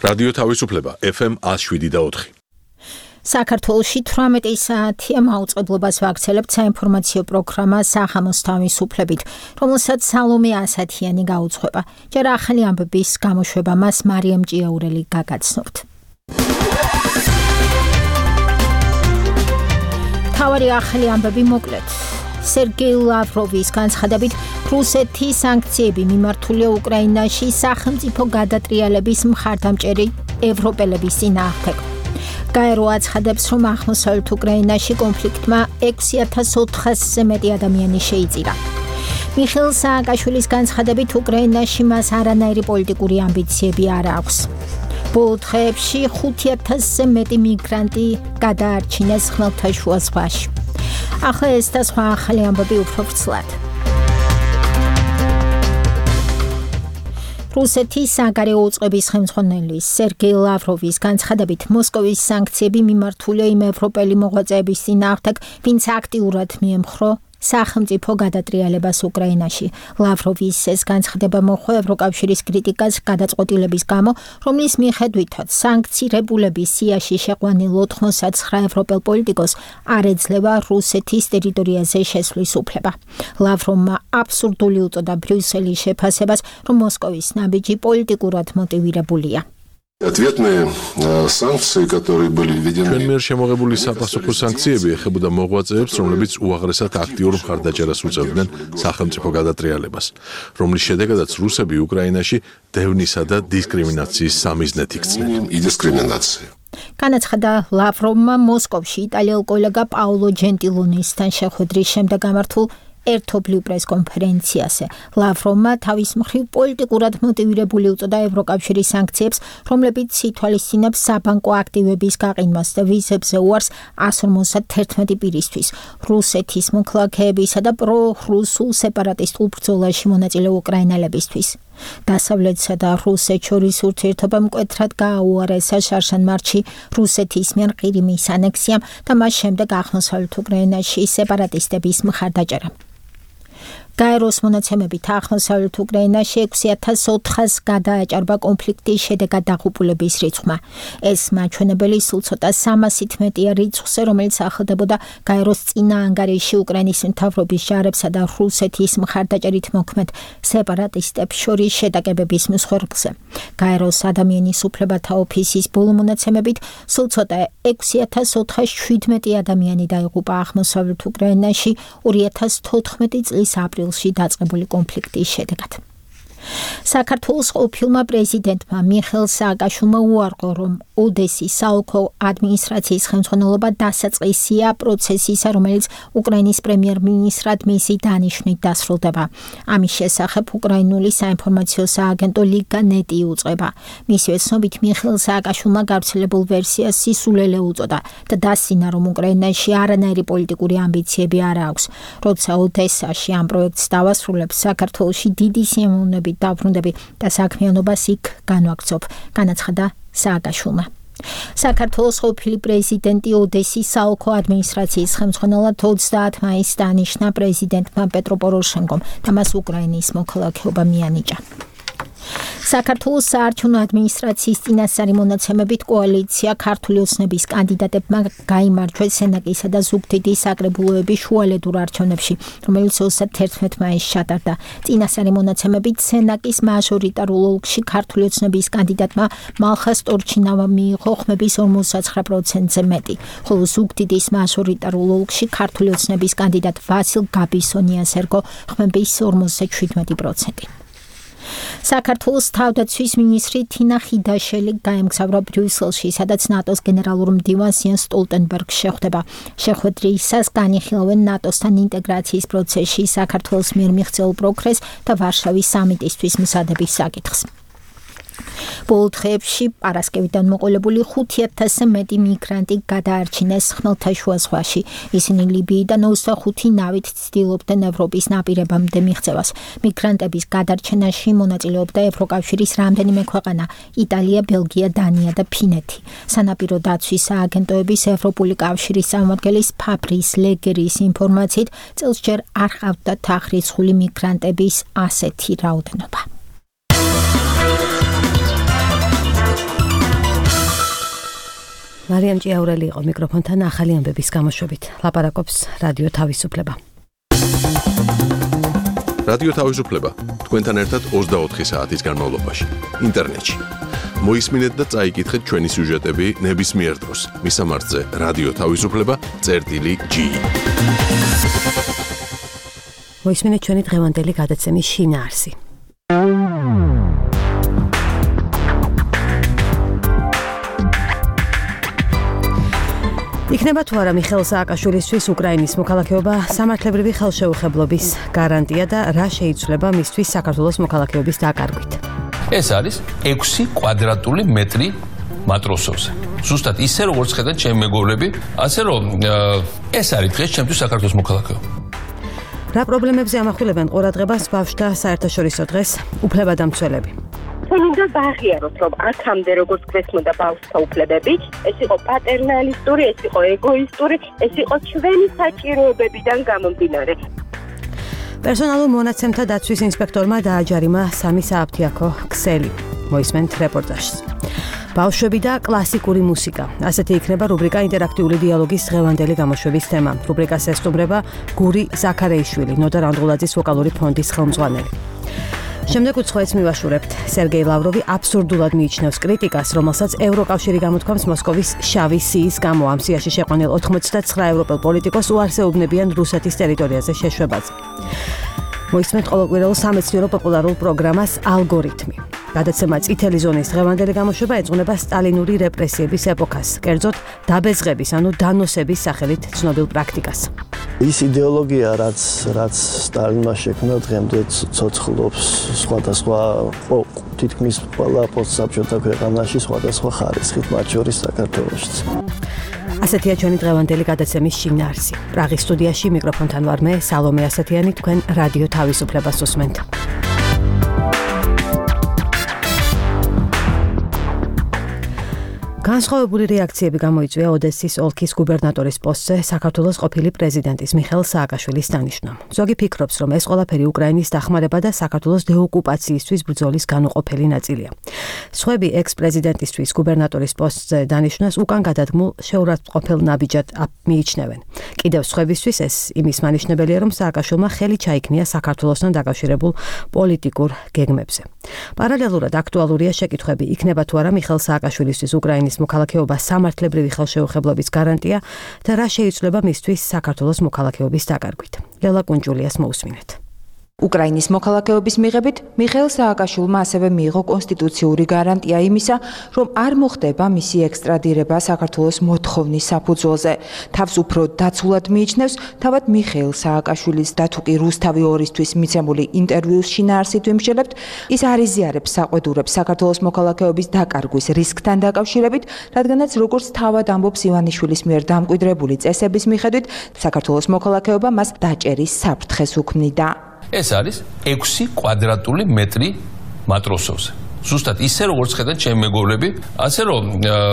რადიო თავისუფლება FM 107.4. საქართველოში 18 საათია მაუწყებლობას ვაქცელებთ საინფორმაციო პროგრამა სახამოს თავისუფლებით, რომელსაც სალომე ასათიანი გაუძღვება. ჯერ ახალი ამბების გამოშვება მას მარიამ ჭიაურელი გაგაცნობთ. თავარი ახალი ამბები მოკლედ. სერგეი ლავროვის განცხადებით, რუსეთის სანქციები მიმართულია უკრაინაში სახელმწიფო გადატრიალების მხარდამჭერი ევროპელების წინააღმდეგ. გაერო აცხადებს, რომ აღმოსავლეთ უკრაინაში კონფლიქტმა 6400-ზე მეტი ადამიანი შეიწირა. მიხეილ სააკაშვილის განცხადებით, უკრაინაში მას არანაირი პოლიტიკური ამბიციები არ აქვს. ბოლო დღეებში 5000-ზე მეტი მიგრანტი გადაარჩინეს ხმელთაშუა ზღვაში. ახლა ეს და სხვა ახალი ამბები უფრო ვრცლად. რუსეთის საგარეო უწყების ხელმძღვანელი სერგეი ლავროვის განცხადებით, მოსკოვის სანქციები მიმართულია იმ ევროპელი მოღვაწეების წინააღმდეგ, ვინც აქტიურად მიემხრო სახელმწიფო გადატრიალებას უკრაინაში. ლავროვის ეს განცხადება მოჰყვა ევროკავშირის კრიტიკას გადაწყვეტილების გამო, რომლის მიხედვითაც სანქცირებულების სიაში შეყვანილ 99 ევროპელ პოლიტიკოს არ ეძლევა რუსეთის ტერიტორიაზე შესვლის უფლება. ლავროვმა აბსურდული უწოდა ბრიუსელის შეფასებას, რომ მოსკოვის ნაბიჯი პოლიტიკურად მოტივირებულია. Ответные санкции, которые были введены. ჩვენ მიერ შემოღებული საპასუხო სანქციები ეხებოდა მოღვაწეებს, რომლებიც უაღრესად აქტიურ მხარდაჭერას უწევდნენ სახელმწიფო გადატრიალებას, რომლის შედეგადაც რუსები უკრაინაში დევნისა და დისკრიმინაციის სამიზნედ იქცნენ. განაცხადა ლავროვმა მოსკოვში იტალიელ კოლეგა პაოლო ჯენტილონისთან შეხვედრის შემდეგ გამართულ ერთობლივ პრესკონფერენციაზე. ლავროვმა თავის მხრივ პოლიტიკურად მოტივირებული უწოდა ევროკავშირის სანქციებს, რომლებიც ითვალისწინებს საბანკო აქტივების გაყიდვას და ვიზებზე უარს 151 პირისთვის, რუსეთის მოქალაქეებისა და პრო-რუსულ სეპარატისტულ ბრძოლაში მონაწილე უკრაინელებისთვის. დასავლეთსა და რუსეთს შორის ურთიერთობა მკვეთრად გააუარესა შარშან მარტში რუსეთის მიერ ყირიმის ანექსიამ და მას შემდეგ აღმოსავლეთ უკრაინაში სეპარატისტების მხარდაჭერამ. გაეროს მონაცემებით აღმოსავლეთ უკრაინაში 6400 გადააჭარბა კონფლიქტის შედეგად დაღუპულების რიცხვმა. ეს მაჩვენებელი სულ ცოტა 300-ით მეტია რიცხვზე, რომელიც ახლდებოდა გაეროს წინა ანგარიში უკრაინის მთავრობის ჯარებსა და რუსეთის მხარდაჭერით მოქმედ სეპარატისტებს შორის შეტაკებების მსხვერპლზე. გაეროს ადამიანის უფლებათა ოფისის ბოლო მონაცემებით სულ ცოტა 6417 ადამიანი დაიღუპა აღმოსავლეთ უკრაინაში 2014 წლის აპრილში დაწყებული კონფლიქტის შედეგად. საქართველოს ყოფილმა პრეზიდენტმა მიხეილ სააკაშვილმა უარყო, რომ ოდესის საოლქო ადმინისტრაციის ხელმძღვანელობა დასაწყისია პროცესისა, რომელიც უკრაინის პრემიერ-მინისტრად მისი დანიშვნით დასრულდება. ამის შესახებ უკრაინული საინფორმაციო სააგენტო ლიგა.ნეტი უწყება. მისივე ცნობით, მიხეილ სააკაშვილმა გავრცელებულ ვერსიას სისულელე უწოდა და დასცინა, რომ უკრაინაში არანაირი პოლიტიკური ამბიციები არ აქვს. როცა ოდესაში ამ პროექტს დავასრულებს, საქართველოში დიდი სიამოვნებით დავრუნდები და საქმიანობას იქ განვაგრძობ, განაცხადა სააკაშვილმა. საქართველოს ყოფილი პრეზიდენტი ოდესის საოლქო ადმინისტრაციის ხელმძღვანელად 30 მაისს დანიშნა პრეზიდენტმა პეტრო პოროშენკომ და მას უკრაინის მოქალაქეობა მიანიჭა. საქართველოს საარჩევნო ადმინისტრაციის წინასწარი მონაცემებით კოალიცია ქართული ოცნების კანდიდატებმა გაიმარჯვეს სენაკისა და ზუგდიდის საკრებულოების შუალედურ არჩევნებში, რომელიც 31 მაისს ჩატარდა. წინასწარი მონაცემებით სენაკის მაჟორიტარულ ოლქში ქართული ოცნების კანდიდატმა მალხას ტორჩინავა მიიღო ხმების 59%-ზე მეტი, ხოლო ზუგდიდის მაჟორიტარულ ოლქში ქართული ოცნების კანდიდატ ვასილ გაბისონიას ერგო ხმების 57%. საქართველოს თავდაცვის მინისტრი თინა ხიდაშელი გაემგზავრა ბრიუსელში, სადაც ნატოს გენერალურ მდივანს იენს სტოლტენბერგს შეხვდება. შეხვედრისას განიხილავენ ნატოსთან ინტეგრაციის პროცესში საქართველოს მიერ მიღწეულ პროგრესს და ვარშავის სამიტისთვის მზადების საკითხს. ბოლო დღეებში პარასკევიდან მოყოლებული 5000-ზე მეტი მიგრანტი გადაარჩინეს ხმელთაშუა ზღვაში. ისინი ლიბიიდან 25 ნავით ცდილობდნენ ევროპის ნაპირებამდე მიღწევას. მიგრანტების გადარჩენაში მონაწილეობდა ევროკავშირის რამდენიმე ქვეყანა: იტალია, ბელგია, დანია და ფინეთი. სანაპირო დაცვის სააგენტოების ევროპული კავშირის წარმომადგენლის ფაბრის ლეგერის ინფორმაციით, წელს ჯერ არ ჰყავდა თაღრიცხული მიგრანტების ასეთი რაოდენობა. მარიამ ჭიაურელი იყო მიკროფონთან ახალი ამბების გამოშვებით. ლაპარაკობს რადიო თავისუფლება. რადიო თავისუფლება თქვენთან ერთად 24 საათის განმავლობაში ინტერნეტში. მოისმინეთ და წაიკითხეთ ჩვენი სიუჟეტები ნებისმიერ დროს. მისამართზე რადიო თავისუფლება.g. მოისმინეთ ჩვენი დღევანდელი გადაცემის შინაარსი. იქნება თუ არა მიხეილ სააკაშვილისთვის უკრაინის მოქალაქეობა სამართლებრივი ხელშეუხებლობის გარანტია და რა შეიცვლება მისთვის საქართველოს მოქალაქეობის დაკარგვით. ეს არის 6 კვადრატული მეტრი მატროსოვზე. ზუსტად ისე როგორც ხედავთ ჩემი მეგობრები, ასე რომ ეს არის დღეს ჩემთვის საქართველოს მოქალაქეობა. რა პრობლემებზე ამახვილებენ ყურადღებას ბავშვთა საერთაშორისო დღეს უფლებადამცველები? უნდა ვაღიაროთ, რომ აქამდე როგორც გვესმოდა ბავშვთა უფლებები, ეს იყო პატერნალისტური, ეს იყო ეგოისტური, ეს იყო ჩვენი საჭიროებებიდან გამომდინარე. პერსონალურ მონაცემთა დაცვის ინსპექტორმა დააჯარიმა 3 სააფთიაქო ქსელი. მოისმენთ რეპორტაჟს. ბავშვები და კლასიკური მუსიკა. ასეთი იქნება რუბრიკა ინტერაქტიული დიალოგის დღევანდელი გამოშვების თემა. რუბრიკას ესტუმრება გური ზაქარეიშვილი, ნოდა რანდღულაძის ვოკალური ფონდის ხელმძღვანელი. შემდეგ უცხოეთს მივაშურებთ. სერგეი ლავროვი აბსურდულად მიიჩნევს კრიტიკას, რომელსაც ევროკავშირი გამოთქვამს მოსკოვის შავი სიის გამო. ამ სიაში შეყვანილ 89 ევროპელ პოლიტიკოს უარსეუბნებიან რუსეთის ტერიტორიაზე შეშვებაზე. მოისმენთ ყოველკვირეულ სამეცნიერო პოპულარულ პროგრამას ალგორითმი. გადაცემა წითელი ზონის დღევანდელი გამოშვება ეძღვნება სტალინური რეპრესიების ეპოქას, კერძოდ დაბეზღების, ანუ დანოსების სახელით ცნობილ პრაქტიკას. ის იდეოლოგია, რაც სტალინმა შექმნა, დღემდე ცოცხლობს სხვადასხვა თითქმის ყველა პოსტსაბჭოთა ქვეყანაში სხვადასხვა ხარისხით, მათ შორის საქართველოშიც. ასეთია ჩვენი დღევანდელი გადაცემის შინაარსი. პრაღის სტუდიაში მიკროფონთან ვარ მე, სალომე ასათიანი, თქვენ რადიო თავისუფლებას უსმენთ. განსხვავებული რეაქციები გამოიწვია ოდესის ოლქის გუბერნატორის პოსტზე საქართველოს ყოფილი პრეზიდენტის მიხეილ სააკაშვილის დანიშვნამ. ზოგი ფიქრობს, რომ ეს ყველაფერი უკრაინის დახმარება და საქართველოს დეოკუპაციისთვის ბრძოლის განუყოფელი ნაწილია. სხვები ექს-პრეზიდენტისთვის გუბერნატორის პოსტზე დანიშვნას უკან გადადგმულ შეურაცხმყოფელ ნაბიჯად მიიჩნევენ. კიდევ სხვებისთვის ეს იმის მანიშნებელია, რომ სააკაშვილმა ხელი ჩაიქნია საქართველოსთან დაკავშირებულ პოლიტიკურ გეგმებზე. პარალელურად აქტუალურია შეკითხვები, იქნება თუ არა მიხეილ სააკაშვილისთვის უკრაინის მოქალაქეობა სამართლებრივი ხელშეუხებლობის გარანტია და რა შეიცვლება მისთვის საქართველოს მოქალაქეობის დაკარგვით. ლელა კუნჯულიას მოусმინეთ. უკრაინის მოქალაქეობის მიღებით მიხეილ სააკაშვილმა ასევე მიიღო კონსტიტუციური გარანტია იმისა, რომ არ მოხდება მისი ექსტრადირება საქართველოს მოთხოვნის საფუძველზე. თავს უფრო დაცულად მიიჩნევს თავად მიხეილ სააკაშვილის და თუკი რუსთავი 2-ისთვის მიცემული ინტერვიუს შინაარსით ვიმსჯელებთ, ის არ იზიარებს საყვედურებს საქართველოს მოქალაქეობის დაკარგვის რისკთან დაკავშირებით, რადგანაც როგორც თავად ამბობს ივანიშვილის მიერ დამკვიდრებული წესების მიხედვით, საქართველოს მოქალაქეობა მას დაჭერის საფრთხეს უქმნიდა. ეს არის 6 კვადრატული მეტრი მატროსოვზე. ზუსტად ისე როგორც ხედავთ ჩემი მეგობრები, ასე რომ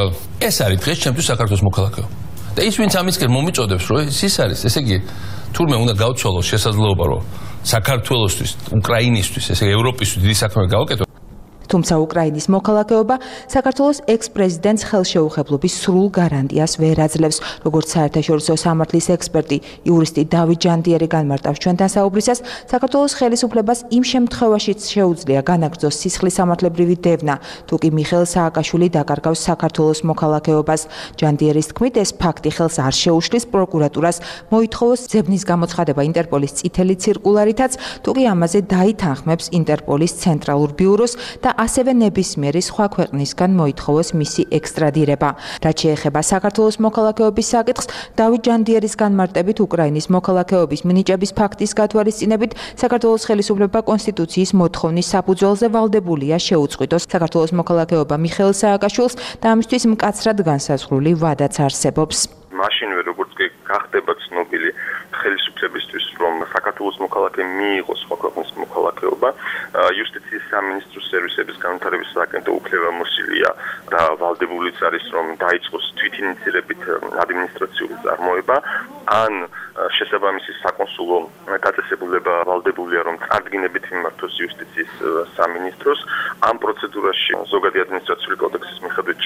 ეს არის დღეს ჩემთვის საქართველოს მოქალაქეობა. და ის ვინც ამისკენ მომიწოდებს, რომ ის არის, ესე იგი, თურმე უნდა გავცვალოს შესაძლებლობა, რომ საქართველოსთვის, უკრაინისთვის, ესე იგი, ევროპისთვის დიდი საქმე გავაკეთო. თუმცა უკრაინის მოქალაქეობა საქართველოს ექს-პრეზიდენტს ხელშეუხებლობის სრულ გარანტიას ვერ აძლევს, როგორც საერთაშორისო სამართლის ექსპერტი, იურისტი დავით ჯანდიერი განმარტავს ჩვენთან საუბრისას, საქართველოს ხელისუფლებას იმ შემთხვევაშიც შეუძლია განაგრძოს სისხლის სამართლებრივი დევნა, თუკი მიხეილ სააკაშვილი დაკარგავს საქართველოს მოქალაქეობას. ჯანდიერის თქმით, ეს ფაქტი ხელს არ შეუშლის პროკურატურას მოითხოვოს ძებნის გამოცხადება ინტერპოლის წითელი ციρკულარითაც, თუკი ამაზე დაითანხმებს ინტერპოლის ცენტრალურ ბიუროს და ასევე ნებისმიერი სხვა ქვეყნისგან მოითხოვოს მისი ექსტრადირება. რაც შეეხება საქართველოს მოქალაქეობის საკითხს, დავით ჯანდიერის განმარტებით უკრაინის მოქალაქეობის მინიჭების ფაქტის გათვალისწინებით, საქართველოს ხელისუფლება კონსტიტუციის მოთხოვნის საფუძველზე ვალდებულია შეუწყვიტოს საქართველოს მოქალაქეობა მიხეილ სააკაშვილს და ამისთვის მკაცრად განსაზღვრული ვადაც არსებობს. მაშინვე როგორც კი გახდება ცნობილი ხელისუფლებისთვის, რომ საქართველოს მოქალაქე მიიღოს სხვა ქვეყნის მოქალაქეობა, იუსტიციის სამინისტროს სერვისების განვითარების სააგენტო უფლებამოსილია და ვალდებულიც არის, რომ დაიწყოს თვითინიცირებით ადმინისტრაციული წარმოება, ან შესაბამისი საკონსულო დაწესებულება ვალდებულია, რომ წარდგინებით მიმართოს იუსტიციის სამინისტროს. ამ პროცედურაში ზოგადი ადმინისტრაციული კოდექსის მიხედვით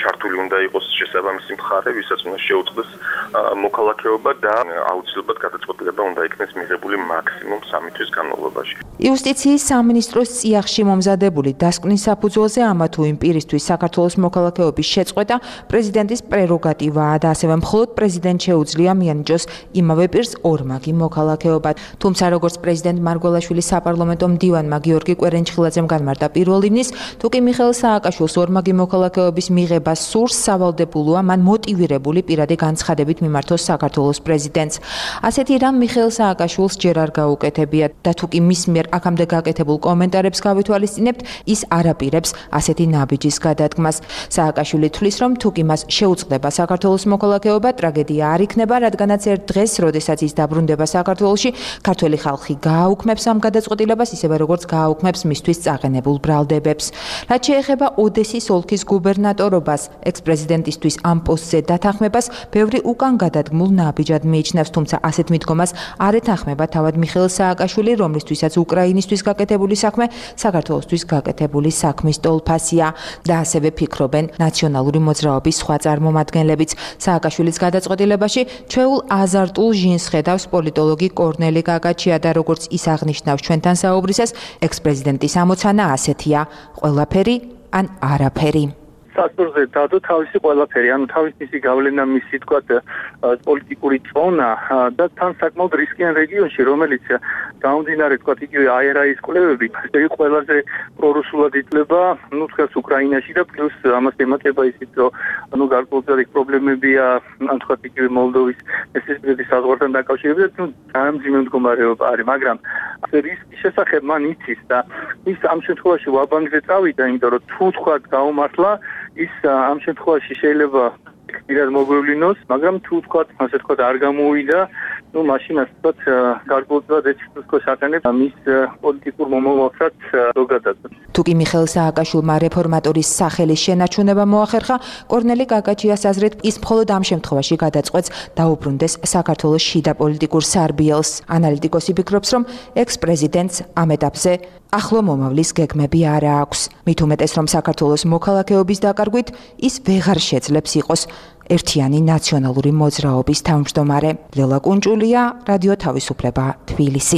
ჩართული უნდა იყოს შესაბამისი მხარე, ვისაც უნდა შეუწყდეს მოქალაქეობა და აუცილებლად გადაწყვეტილება უნდა იქნეს მიღებული მაქსიმუმ 3 თვის განმავლობაში. იუსტიციის სამინისტროს წიაღში მომზადებული დასკვნის საფუძველზე ამა თუ იმ პირისთვის საქართველოს მოქალაქეობის შეწყვეტა პრეზიდენტის პრეროგატივაა და ასევე მხოლოდ პრეზიდენტს შეუძლია მიანიჭოს იმავე პირს ორმაგი მოქალაქეობა. თუმცა როგორც პრეზიდენტ მარგველაშვილის საპარლამენტო მდივანმა გიორგი კვერენჩხილაძემ განმარტა პირველ ივნის, თუკი მიხეილ სააკაშვილს ორმაგი მოქალაქეობის მიღება სურს, სავალდებულოა მან მოტივირებული პირადი განცხადებით მიმართოს საქართველოს პრეზიდენტს. ასეთი რამ მიხეილ სააკაშვილს ჯერ არ გაუკეთებია და თუკი მის მიერ აქამდე გაკეთებულ კომენტარებს გავითვალისწინებთ, ის არ აპირებს ასეთი ნაბიჯის გადადგმას. სააკაშვილი თვლის, რომ თუკი მას შეუწყდება საქართველოს მოქალაქეობა, ტრაგედია არ იქნება, რადგანაც ერთ დღეს, როდესაც ის დაბრუნდება საქართველოში, ქართველი ხალხი გააუქმებს ამ გადაწყვეტილებას, ისევე როგორც გააუქმებს მისთვის წაყენებულ ბრალდებებს. რაც შეეხება ოდესის ოლქის გუბერნატორობას, ექს-პრეზიდენტისთვის ამ პოსტზე დათანხმებას ბევრი უკან გადადგმულ ნაბიჯად მიიჩნევს, თუმცა ასეთ მიდგომას არ ეთანხმება თავად მიხეილ სააკაშვილი, რომლისთვისაც უკრაინისთვის გაკეთებული საქმე საქართველოსთვის გაკეთებული საქმის ტოლფასია და ასევე ფიქრობენ ნაციონალური მოძრაობის სხვა წარმომადგენლებიც. სააკაშვილის გადაწყვეტილებაში ჩვეულ აზარტულ ჟინს ხედავს პოლიტოლოგი კორნელი კაკაჩია და როგორც ის აღნიშნავს ჩვენთან საუბრისას, ექს-პრეზიდენტის ამოცანა ასეთია: ყველაფერი ან არაფერი. სასურზე დადო თავისი ყველაფერი, ანუ თავის მისი გავლენა, მისი თქვათ პოლიტიკური წონა და თან საკმაოდ რისკიან რეგიონში, რომელიც გამომდინარე თქვათ იგივე აერაის კვლევები, ეს ყველაზე პრორუსულად იწლება, ну თქვათ უკრაინაში და პლუს ამას ემატება ისიც, რომ გარკვეულწილად პრობლემებია, ან თქვათ იგივე მოლდოვის ესპრესის საზღვართან დაკავშირებით, ძალიან მძიმე მდგომარეობა არის, მაგრამ რისკის შესახებ მან იცის და ის ამ შემთხვევაში ვაბანკზე წავიდა, იმიტომ რომ თუ თქვათ გაუმართლა ის ამ შემთხვევაში შეიძლება პირად მოგვევლინოს, მაგრამ თუ თქვათ, ასე თქვათ, არ გამოვიდა, ну მაშინაც თქვათ, გარკვეულწილად ეჩქოს აყენებს მის პოლიტიკურ მომავალსაც ზოგადად. თუკი მიხეილ სააკაშვილმა რეფორმატორის სახელის შენარჩუნება მოახერხა, კორნელი კაკაჩიას აზრით, ის მხოლოდ ამ შემთხვევაში გადაწყვეტს დაუბრუნდეს საქართველოს შიდა პოლიტიკურ სარბიელს. ანალიტიკოსი ფიქრობს, რომ ექს-პრეზიდენტს ამ ეტაპზე ახლო მომავლის გეგმები არ აქვს. მით უმეტეს, რომ საქართველოს მოქალაქეობის დაკარგვით ის ვეღარ შეძლებს იყოს ერთიანი ნაციონალური მოძრაობის თავმჯდომარე. ლელა კუნჭულია, რადიო თავისუფლება, თბილისი.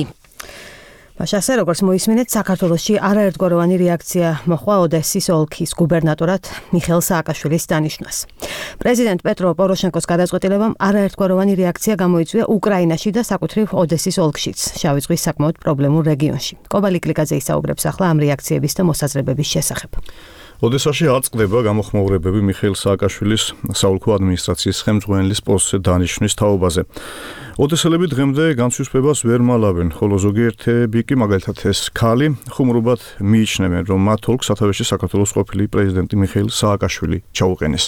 ასე როგორც მოისმინეთ, საქართველოში არაერთგვაროვანი რეაქცია მოხდა ოდესის ოლქის გუბერნატორად მიხეილ სააკაშვილის დანიშვნას. პრეზიდენტ პეტრო პოროშენკოს გადაწყვეტილებამ არაერთგვაროვანი რეაქცია გამოიწვია უკრაინაში და საკუთრივ ოდესის ოლქშიც, შავი ზღვის საკმაოდ პრობლემურ რეგიონში. კობალი კლიკაძე ისაუბრებს ახლა ამ რეაქციების და მოსაზრებების შესახებ. ოდესაში აწყდება გამოხმაურებები მიხეილ სააკაშვილის საოლქო ადმინისტრაციის ხელმძღვანელის პოსტზე დანიშვნის თაობაზე. ოდესელები დღემდე განცვლიშვებას ვერ მალავენ, ხოლო ზოგიერთები კი, მაგალითად ეს ქალი, ხუმრობად მიიჩნევენ, რომ მათ ოლქს სათავეში საქართველოს ყოფილი პრეზიდენტი მიხეილ სააკაშვილი ჩაუყენეს.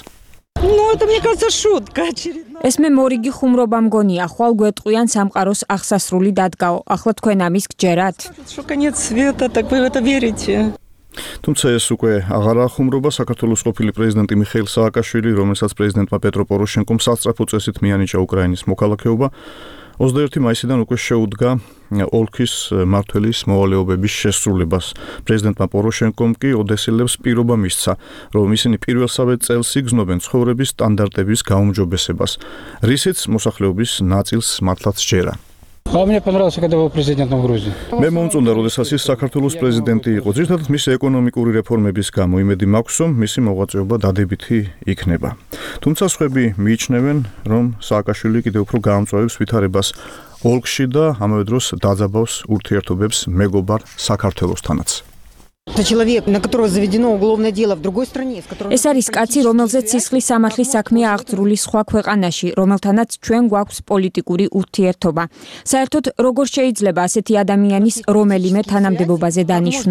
ეს მე მორიგი ხუმრობა მგონია, ხვალ გვეტყვიან სამყაროს აღსასრული დადგაო. ახლა თქვენ ამის გჯერათ? თუმცა ეს უკვე აღარა ხუმრობა. საქართველოს ყოფილი პრეზიდენტი მიხეილ სააკაშვილი, რომელსაც პრეზიდენტმა პეტრო პოროშენკომ სასწრაფო წესით მიანიჭა უკრაინის მოქალაქეობა, 21 მაისიდან უკვე შეუდგა ოლქის მმართველის მოვალეობების შესრულებას. პრეზიდენტმა პოროშენკომ კი ოდესელებს პირობა მისცა, რომ ისინი პირველსავე წელს იგრძნობენ ცხოვრების სტანდარტების გაუმჯობესებას, რისიც მოსახლეობის ნაწილს მართლაც ჯერა. Мне понравился, когда был президентом Грузии. მე მომწონდა, როდესაც ის საქართველოს პრეზიდენტი იყო. ძირითადად მისი ეკონომიკური რეფორმების გამო იმედი მაქვს, რომ მისი მოღვაწეობა დადებითი იქნება. თუმცა სხვები მიიჩნევენ, რომ სააკაშვილი კიდევ უფრო გაამწვავებს ვითარებას ოლქში და ამავე დროს დაძაბავს ურთიერთობებს მეგობარ საქართველოსთანაც. ეს არის კაცი, რომელზეც სისხლის სამართლის საქმეა აღძრული სხვა ქვეყანაში, რომელთანაც ჩვენ გვაქვს პოლიტიკური ურთიერთობა. საერთოდ როგორ შეიძლება ასეთი ადამიანის რომელიმე თანამდებობაზე დანიშვნა?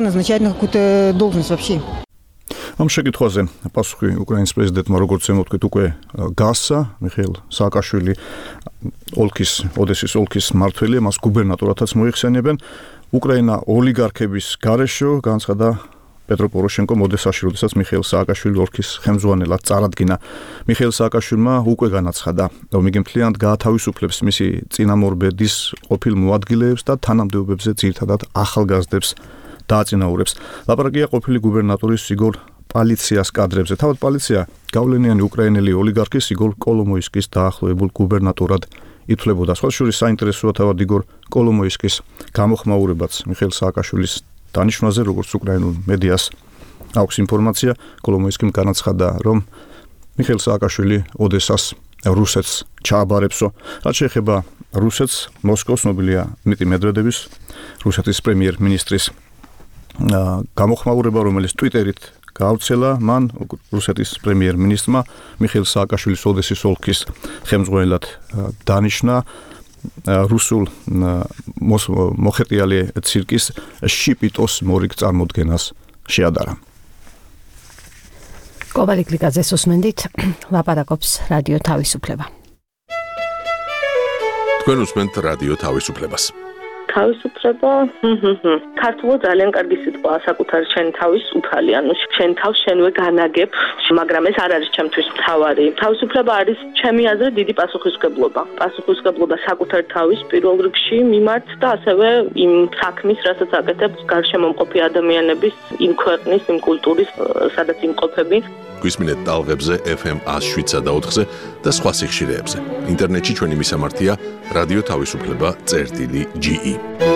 ამ შეკითხვაზე პასუხი უკრაინის პრეზიდენტმა, როგორც ემოთქვით, უკვე გასცა. მიხეილ სააკაშვილი ოდესის ოლქის მმართველია, მას გუბერნატორადაც მოიხსენებენ. უკრაინა ოლიგარქების გარეშე განცხადა პეტრო პოროშენკომ ოდესაში, როდესაც მიხეილ სააკაშვილი ოლქის ხელმძღვანელად წარადგინა. მიხეილ სააკაშვილმა უკვე განაცხადა, რომ იგი მთლიანად გაათავისუფლებს მისი წინამორბედის ყოფილ მოადგილეებს და თანამდებობებზე ძირითადად ახალგაზრდებს დააწინაურებს. ლაპარაკია ყოფილი გუბერნატორის იგორ პოლიციას კადრებზე. თავად პოლიცია გავლენიანი უკრაინელი ოლიგარქის იგორ კოლომოისკის დაახლოებულ გუბერნატორად ითვლებოდა. სხვა შორის საინტერესოა თავად იგორ კოლომოისკის გამოხმაურებაც მიხეილ სააკაშვილის დანიშვნაზე, როგორც უკრაინულ მედიას აქვს ინფორმაცია. კოლომოისკიმ განაცხადა, რომ მიხეილ სააკაშვილი ოდესას რუსეთს ჩააბარებსო. რაც შეეხება რუსეთს, მოსკოვს ნობილია დმიტრი მედვედევის, რუსეთის პრემიერ-მინისტრის გამოხმაურება, რომელიც ტვიტერით გაავრცელა, მან რუსეთის პრემიერ-მინისტრმა მიხეილ სააკაშვილის ოდესის ოლქის ხელმძღვანელად დანიშნა რუსულ მოხეტიალე ცირკის შიპიტოს მორიგ წარმოდგენას შეადარა. კობალი გლიკაძეს უსმენდით, ლაპარაკობს რადიო თავისუფლება. თქვენ უსმენთ რადიო თავისუფლებას. თავისუფლება, ქართულად ძალიან კარგი სიტყვა, საკუთარი შენი თავის უფალი, ანუ შენ თავს შენვე განაგებ, მაგრამ ეს არ არის ჩემთვის მთავარი. თავისუფლება არის ჩემი აზრით დიდი პასუხისმგებლობა. პასუხისმგებლობა საკუთარი თავის პირველ რიგში მიმართ და ასევე იმ საქმის, რასაც აკეთებს გარშემომყოფი ადამიანების, იმ ქვეყნის, იმ კულტურის, სადაც იმყოფები. გვისმინეთ ტალღებზე FM 107.4-ზე და სხვა სიხშირეებზე. ინტერნეტში ჩვენი მისამართია რადიო თავისუფლება.ge.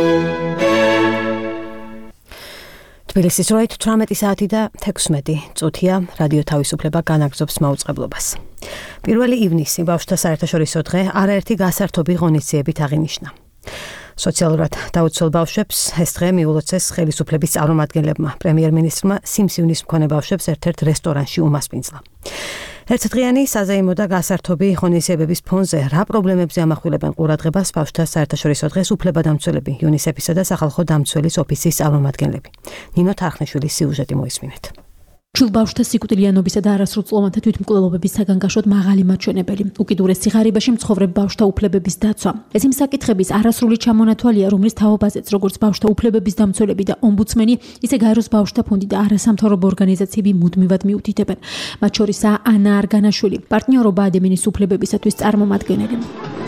თბილისის 18 საათი და 16 წუთია რადიო თავისუფლება განაგრძობს მაუწყებლობას. 1 ივნისი ბავშვთა საერთაშორისო დღე არაერთი გასართობი ღონისძიებით აღინიშნა. სოციალურად დაუცველ ბავშვებს ეს დღე მიულოცეს ხელისუფლების წარმომადგენლებმა. პრემიერ-მინისტრმა სიმსივნის მქონე ბავშვებს ერთ-ერთ რესტორანში უმასპინძლა. ერთდღიანი საზეიმო და გასართობი ღონისძიებების ფონზე რა პრობლემებზე ამახვილებენ ყურადღებას ბავშვთა საერთაშორისო დღეს უფლებადამცველები, იუნისეფისა და სახალხო დამცველის ოფისის წარმომადგენლები. ნინო თარხნიშვილის სიუჟეტი მოისმინეთ. ჩულ ბავშვთა სიკვდილიანობისა და არასრულწლოვანთა თვითმკვლელობების საგანგაშოდ მაღალი მაჩვენებელი, უკიდურეს სიღარიბეში მცხოვრებ ბავშვთა უფლებების დაცვა. ეს იმ საკითხების არასრული ჩამონათვალია, რომლის თაობაზეც როგორც ბავშვთა უფლებების დამცველები და ომბუდსმენი, ისე გაეროს ბავშვთა ფონდი და არასამთავრობო ორგანიზაციები მუდმივად მიუთითებენ. მათ შორისაა ანა არგანაშვილი, პარტნიორობა ადამიანის უფლებებისათვის წარმომადგენელი.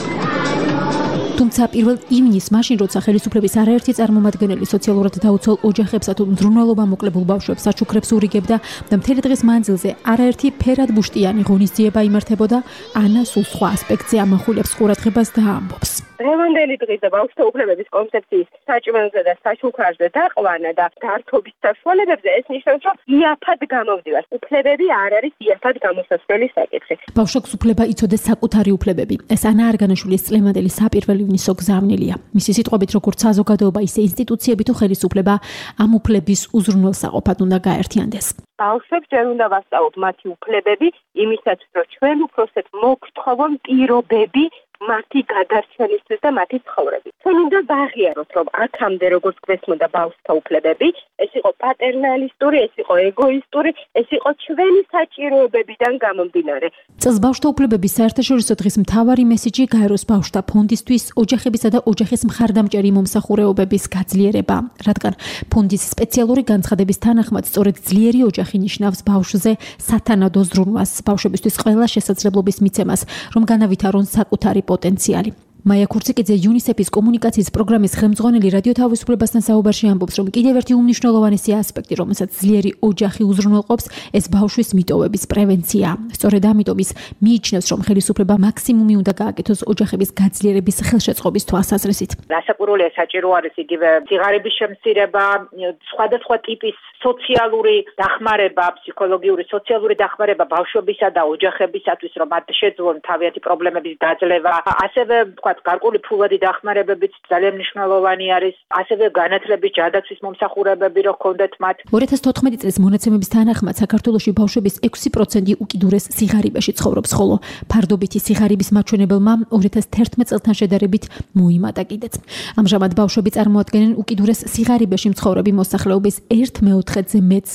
თუმცა 1 ივნისს მაშინ როცა ხელისუფლების არაერთი წარმომადგენელი სოციალურად დაუცველ ოჯახებსა თუ მზრუნველობა მოკლებულ ბავშვებს საჩუქრებს ურიგებდა და მთელი დღის მანძილზე არაერთი ფერად ბუშტიანი ღონისძიება იმართებოდა, ანა სულ სხვა ასპექტზე ამახვილებს ყურადღებას და ამბობს. დღევანდელი დღის და ბავშვთა უფლებების კონცეფციის საჭმელზე და საშუქარზე დაყვანა და გართობის საშუალებებზე ეს ნიშნავს, რომ იაფად გამოვდივართ. უფლებები არ არის იაფად გამოსასვლელი საკითხი. ბავშვებს უფლება იცოდეს საკუთარი უფლებები. ეს ანა არგანაშვილის წლევანდელი საპირველი ივნისო გზავნილია. მისი სიტყვებით, როგორც საზოგადოება, ისე ინსტიტუციები თუ ხელისუფლება ამ უფლების უზრუნველსაყოფად უნდა გაერთიანდეს. ბავშვებს ჯერ უნდა ვასწავლოთ მათი უფლებები, იმისათვის, რომ ჩვენ უფროსებს მოგთხოვონ პირობები მათი გადარჩენისთვის და მათი ცხოვრებით. ჩვენ უნდა ვაღიაროთ, რომ აქამდე როგორც გვესმოდა ბავშვთა უფლებები, ეს იყო პატერნალისტური, ეს იყო ეგოისტური, ეს იყო ჩვენი საჭიროებებიდან გამომდინარე. წელს ბავშვთა უფლებების საერთაშორისო დღის მთავარი მესიჯი გაეროს ბავშვთა ფონდისთვის ოჯახებისა და ოჯახის მხარდამჭერი მომსახურეობების გაძლიერება, რადგან ფონდის სპეციალური განცხადების თანახმად სწორედ ძლიერი ოჯახი ნიშნავს ბავშვზე სათანადო ზრუნვას, ბავშვებისთვის ყველა შესაძლებლობის მიცემას, რომ განავითარონ საკუთარი პოტენციალი. მაია ქურციკიძე იუნისეფის კომუნიკაციის პროგრამის ხელმძღვანელი რადიო თავისუფლებასთან საუბარში ამბობს, რომ კიდევ ერთი უმნიშვნელოვანესი ასპექტი, რომელსაც ძლიერი ოჯახი უზრუნველყოფს, ეს ბავშვის მიტოვების პრევენცია. სწორედ ამიტომ ის მიიჩნევს, რომ ხელისუფლება მაქსიმუმი უნდა გააკეთოს ოჯახების გაძლიერების ხელშეწყობის თვალსაზრისით. რასაკვირველია, საჭირო არის იგივე სიღარიბის შემცირება, სხვადასხვა ტიპის სოციალური დახმარება, ფსიქოლოგიური, სოციალური დახმარება ბავშვებისა და ოჯახებისათვის, რომ მათ შეძლონ თავიანთი პრობლემების დაძლევა, ასევე გარკვეული ფულადი დახმარებებიც ძალიან მნიშვნელოვანი არის, ასევე განათლების ჯადაცვის მომსახურებები რო ჰქონდეთ მათ. 2014 წლის მონაცემების თანახმად საქართველოში ბავშვების 6% უკიდურეს სიღარიბეში ცხოვრობს, ხოლო ფარდობითი სიღარიბის მაჩვენებელმა 2011 წელთან შედარებით მოიმატა კიდეც. ამჟამად ბავშვები წარმოადგენენ უკიდურეს სიღარიბეში მცხოვრები მოსახლეობის 1/4-ზე მეტს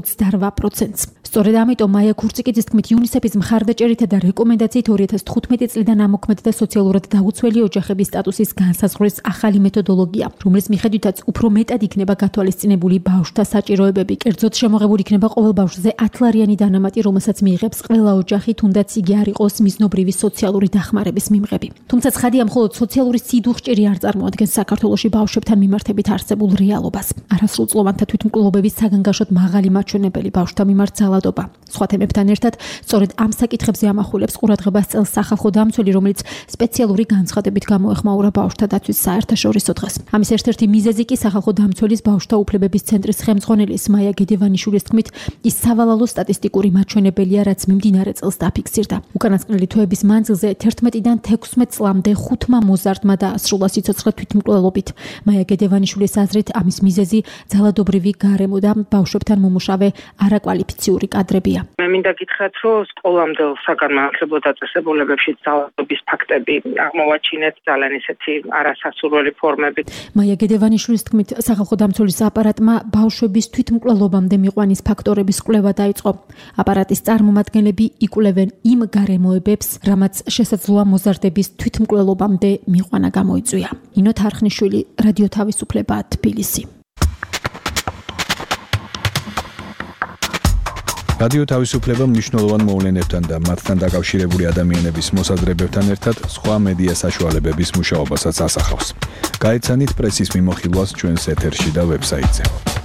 28%-ს. სწორედ ამიტომ მაია ქურციკიძის თქმით, იუნისეფის მხარდაჭერითა და რეკომენდაციით 2015 წლიდან ამოქმედა და სოციალურად დაუცველი ოჯახების სტატუსის განსაზღვრის ახალი მეთოდოლოგია, რომლის მიხედვითაც უფრო მეტად იქნება გათვალისწინებული ბავშვთა საჭიროებები. კერძოდ შემოღებული იქნება ყოველ ბავშვზე 10 ლარიანი დანამატი, რომელსაც მიიღებს ყველა ოჯახი, თუნდაც იგი არ იყოს მიზნობრივი სოციალური დახმარების მიმღები. თუმცა ცხადია, მხოლოდ სოციალური სიდუხჭირი არ წარმოადგენს საქართველოში ბავშვებთან მიმართებით არსებულ რეალობას. არასრულწლოვანთა თვითმკვლელობების საგანგაშოდ მაღალი მაჩვენებელი ბავშვთა მიმართ ძალადობა. სხვა თემებთან ერთად, სწორედ ამ საკითხებზე ამახვილებს ყურადღებას წელს სახალხო დამცველი, რომელიც სპეციალური განცხადებით გამოეხმაურა ბავშვთა დაცვის საერთაშორისო დღეს. ამის ერთ-ერთი მიზეზი კი სახალხო დამცველის ბავშვთა უფლებების ცენტრის ხელმძღვანელის მაია გედევანიშვილის თქმით, ის სავალალო სტატისტიკური მაჩვენებელია, რაც მიმდინარე წელს დაფიქსირდა. უკანასკნელი თვეების მანძილზე 11-დან 16 წლამდე 5 მოზარდმა დაასრულა სიცოცხლე თვითმკვლელობით. მაია გედევანიშვილის აზრით, ამის მიზეზი ძალადობრივი გარემო და ბავშვებთან მომუშავე არაკვალიფიციური კადრებია. მე მინდა გითხრათ, რომ სკოლამდელ საგანმანათლებლო დაწესებულებებში ძალადობის ფაქტები აღმოვაჩინეთ ძალიან ისეთი არასასურველი ფორმებით. მაია გედევანიშვილის თქმით, სახალხო დამცველის აპარატმა ბავშვების თვითმკვლელობამდე მიყვანის ფაქტორების კვლევა დაიწყო. აპარატის წარმომადგენლები იკვლევენ იმ გარემოებებს, რამაც შესაძლოა მოზარდების თვითმკვლელობამდე მიყვანა გამოიწვია. ინო თარხნიშვილი, რადიო თავისუფლება, თბილისი. რადიო თავისუფლება მნიშვნელოვან მოვლენებთან და მათთან დაკავშირებული ადამიანების მოსაზრებებთან ერთად სხვა მედია საშუალებების მუშაობასაც ასახავს. გაეცანით პრესის მიმოხილვას ჩვენს ეთერში და ვებსაიტზე.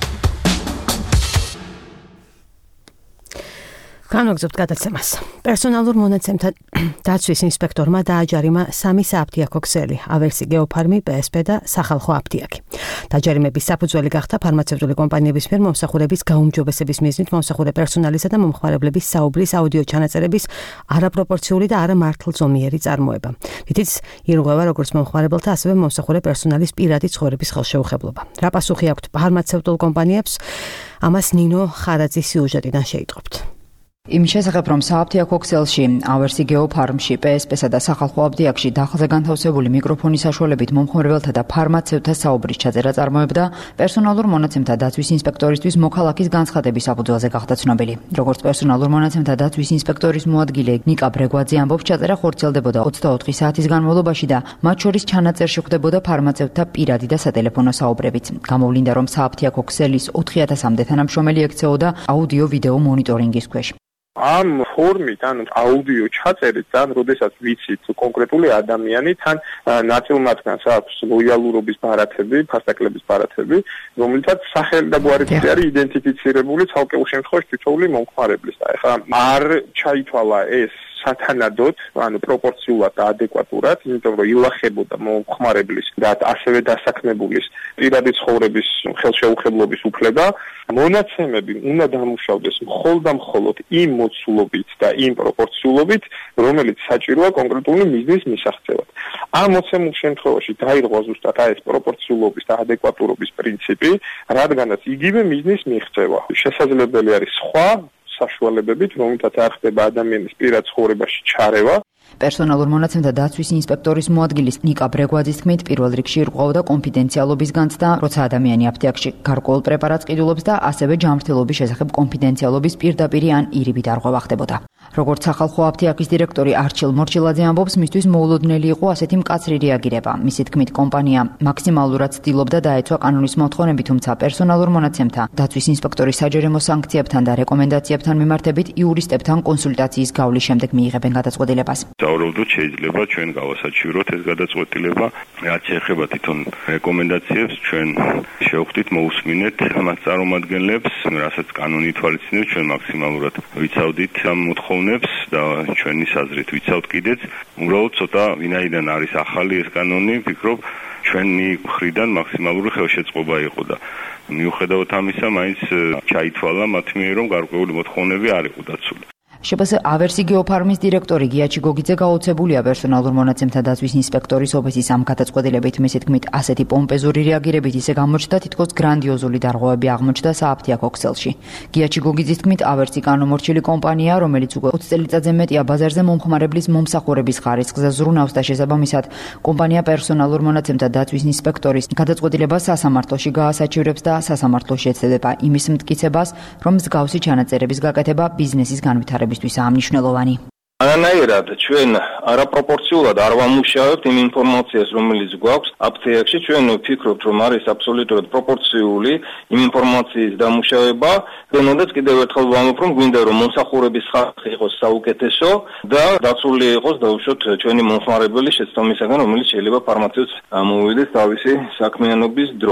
განვაგრძობთ გადაცემას. პერსონალურ მონაცემთა დაცვის ინსპექტორმა დააჯარიმა 3 სააფთიაქო ქსელი, ავერსი გეოფარმი, PSP და სახალხო აფთიაქი. დაჯარიმების საფუძველი გახდა ფარმაცევტული კომპანიების მიერ მომსახურების გაუმჯობესების მიზნით მომსახურე პერსონალისა და მომხმარებლების საუბრის აუდიო ჩანაწერების არაპროპორციული და არამართლწომიერი წარმოება. რითიც ირღვევა როგორც მომხმარებელთა, ასევე მომსახურე პერსონალის პირადი ცხოვრების ხელშეუხებლობა. რა პასუხი აქვთ ფარმაცევტულ კომპანიებს? ამას ნინო ხარაძის სიუჟეტიდან შეიტყობთ. იმ შესახებ, რომ სააფთიაქო ქსელში, ავერსი გეოფარმში, PSP-სა და სახალხო აფთიაქში დახალზე განთავსებული მიკროფონის საშუალებით მომხმარებელთა და ფარმაცევტთა საუბრის ჩაწერა წარმოებდა, პერსონალურ მონაცემთა დაცვის ინსპექტორისთვის მოქალაქის განცხადების საფუძველზე გახდა ცნობილი. როგორც პერსონალურ მონაცემთა დაცვის ინსპექტორის მოადგილე ნიკა ბრეგვაძე ამბობს, ჩაწერა ხორციელდებოდა 24 საათის განმავლობაში და მათ შორის ჩანაწერში ხვდებოდა ფარმაცევტთა პირადი და სატელეფონო საუბრებიც. გამოვლინდა, რომ სააფთიაქო ქსელის 4000-მდე თანამშრომელი ექცეოდა აუდიო-ვიდეო მონიტორინგის ქვეშ. ამ ფორმით, ანუ აუდიო ჩაწერით, თან როდესაც ვიცით კონკრეტული ადამიანი, თან ნაწილმათგანს აქვს ლოიალურობის ბარათები, ფასტაკლების ბარათები, რომელთაც სახელი და გვარით არის იდენტიფიცირებული ცალკეულ შემთხვევაში თითოეული მომხმარებლის. ეხლა არ ჩაითვალა ეს სათანადოდ, ანუ პროპორციულად და ადეკვატურად, იმიტომ რომ ილახებოდა მომხმარებლის და ასევე დასაქმებულის პირადი ცხოვრების ხელშეუხებლობის უფლება. მონაცემები უნდა დამუშავდეს მხოლოდ იმ მოცულობით და იმ პროპორციულობით, რომელიც საჭიროა კონკრეტული მიზნის მისაღწევად. ამ მოცემულ შემთხვევაში დაირღვა ზუსტად ეს პროპორციულობის და ადეკვატურობის პრინციპი, რადგანაც იგივე მიზნის მიღწევა შესაძლებელი არის სხვა საშუალებებით, რომელთაც არ ხდება ადამიანის პირად ცხოვრებაში ჩარევა. პერსონალურ მონაცემთა დაცვის ინსპექტორის მოადგილის ნიკა ბრეგვაძის თქმით, პირველ რიგში ირღვეოდა კონფიდენციალობის განცდა, როცა ადამიანი აფთიაქში გარკვეულ პრეპარატს ყიდულობს და ასევე ჯანმრთელობის შესახებ კონფიდენციალობის პირდაპირი ან ირიბი დარღვევა ხდებოდა. როგორც სახალხო აფთიაქის დირექტორი არჩილ მორჩილაძე ამბობს, მისთვის მოულოდნელი იყო ასეთი მკაცრი რეაგირება. მისი თქმით, კომპანია მაქსიმალურად ცდილობდა დაეცვა კანონის მოთხოვნები, თუმცა პერსონალურ მონაცემთა დაცვის ინსპექტორის საჯერემო სანქციებთან და რეკომენდაციებთან მიმართებით იურისტებთან კონსულტაციის გავლის შემდეგ მიიღებენ გადაწყვეტილებას. დავუბრუნდოთ, შეიძლება ჩვენ გავასაჩივროთ ეს გადაწყვეტილება, რაც შეეხება თვითონ რეკომენდაციებს, ჩვენ შევხვდით, მოусმინეთ მას წარმომადგენლებს, რასაც კანონი ითვალისწინებს, ჩვენ მაქსიმალურად ვიცავდით ამ მოთხოვნებს და ჩვენი საზრით ვიცავთ კიდეც. უბრალოდ ცოტა ვინაიდან არის ახალი ეს კანონი, ვფიქრობ, ჩვენი მხრიდან მაქსიმალური ხელშეწყობა იყო და მიუხედავად ამისა, მაინც ჩაითვალა მათ მიერ, რომ გარკვეული მოთხოვნები არ იყო დაცული. შპს ავერსი გეოფარმის დირექტორი გიაჩი გოგიძე გაოცებულია პერსონალურ მონაცემთა დაცვის ინსპექტორის ოფისის ამ გადაწყვეტილებით. მისი თქმით, ასეთი პომპეზური რეაგირებით ისე გამოჩნდა, თითქოს გრანდიოზული დარღვევები აღმოჩნდა სააფთიაქო ქსელში. გიაჩი გოგიძის თქმით, ავერსი კანონმორჩილი კომპანია, რომელიც უკვე 20 წელიწადზე მეტია ბაზარზე მომხმარებლის მომსახურების ხარისხზე ზრუნავს და შესაბამისად, კომპანია პერსონალურ მონაცემთა დაცვის ინსპექტორის გადაწყვეტილებას სასამართლოში გაასაჩივრებს და სასამართლოში ეცდება იმის მტკიცებას, რომ მსგავსი ჩანაწერების გაკეთება ბიზნესის განვითარებისთვის ამნიშნელოვანი. არანაირად ჩვენ არაპროპორციულად არ ვამუშავებთ იმ ინფორმაციას, რომელიც გვაქვს აფთიაქში. ჩვენ ვფიქრობთ, რომ არის აბსოლუტურად პროპორციული იმ ინფორმაციის დამუშავება. დანაც კიდევ ერთხელ ვამბობ, რომ გვინდა რომ მომსახურების ხარისხი იყოს საუკეთესო და დაცული იყოს დაუშვოთ ჩვენი მომხმარებელი შეცდომისაგან, რომელიც შეიძლება ფარმაცევტს ამოვიდეს თავისი საქმიანობის დროს.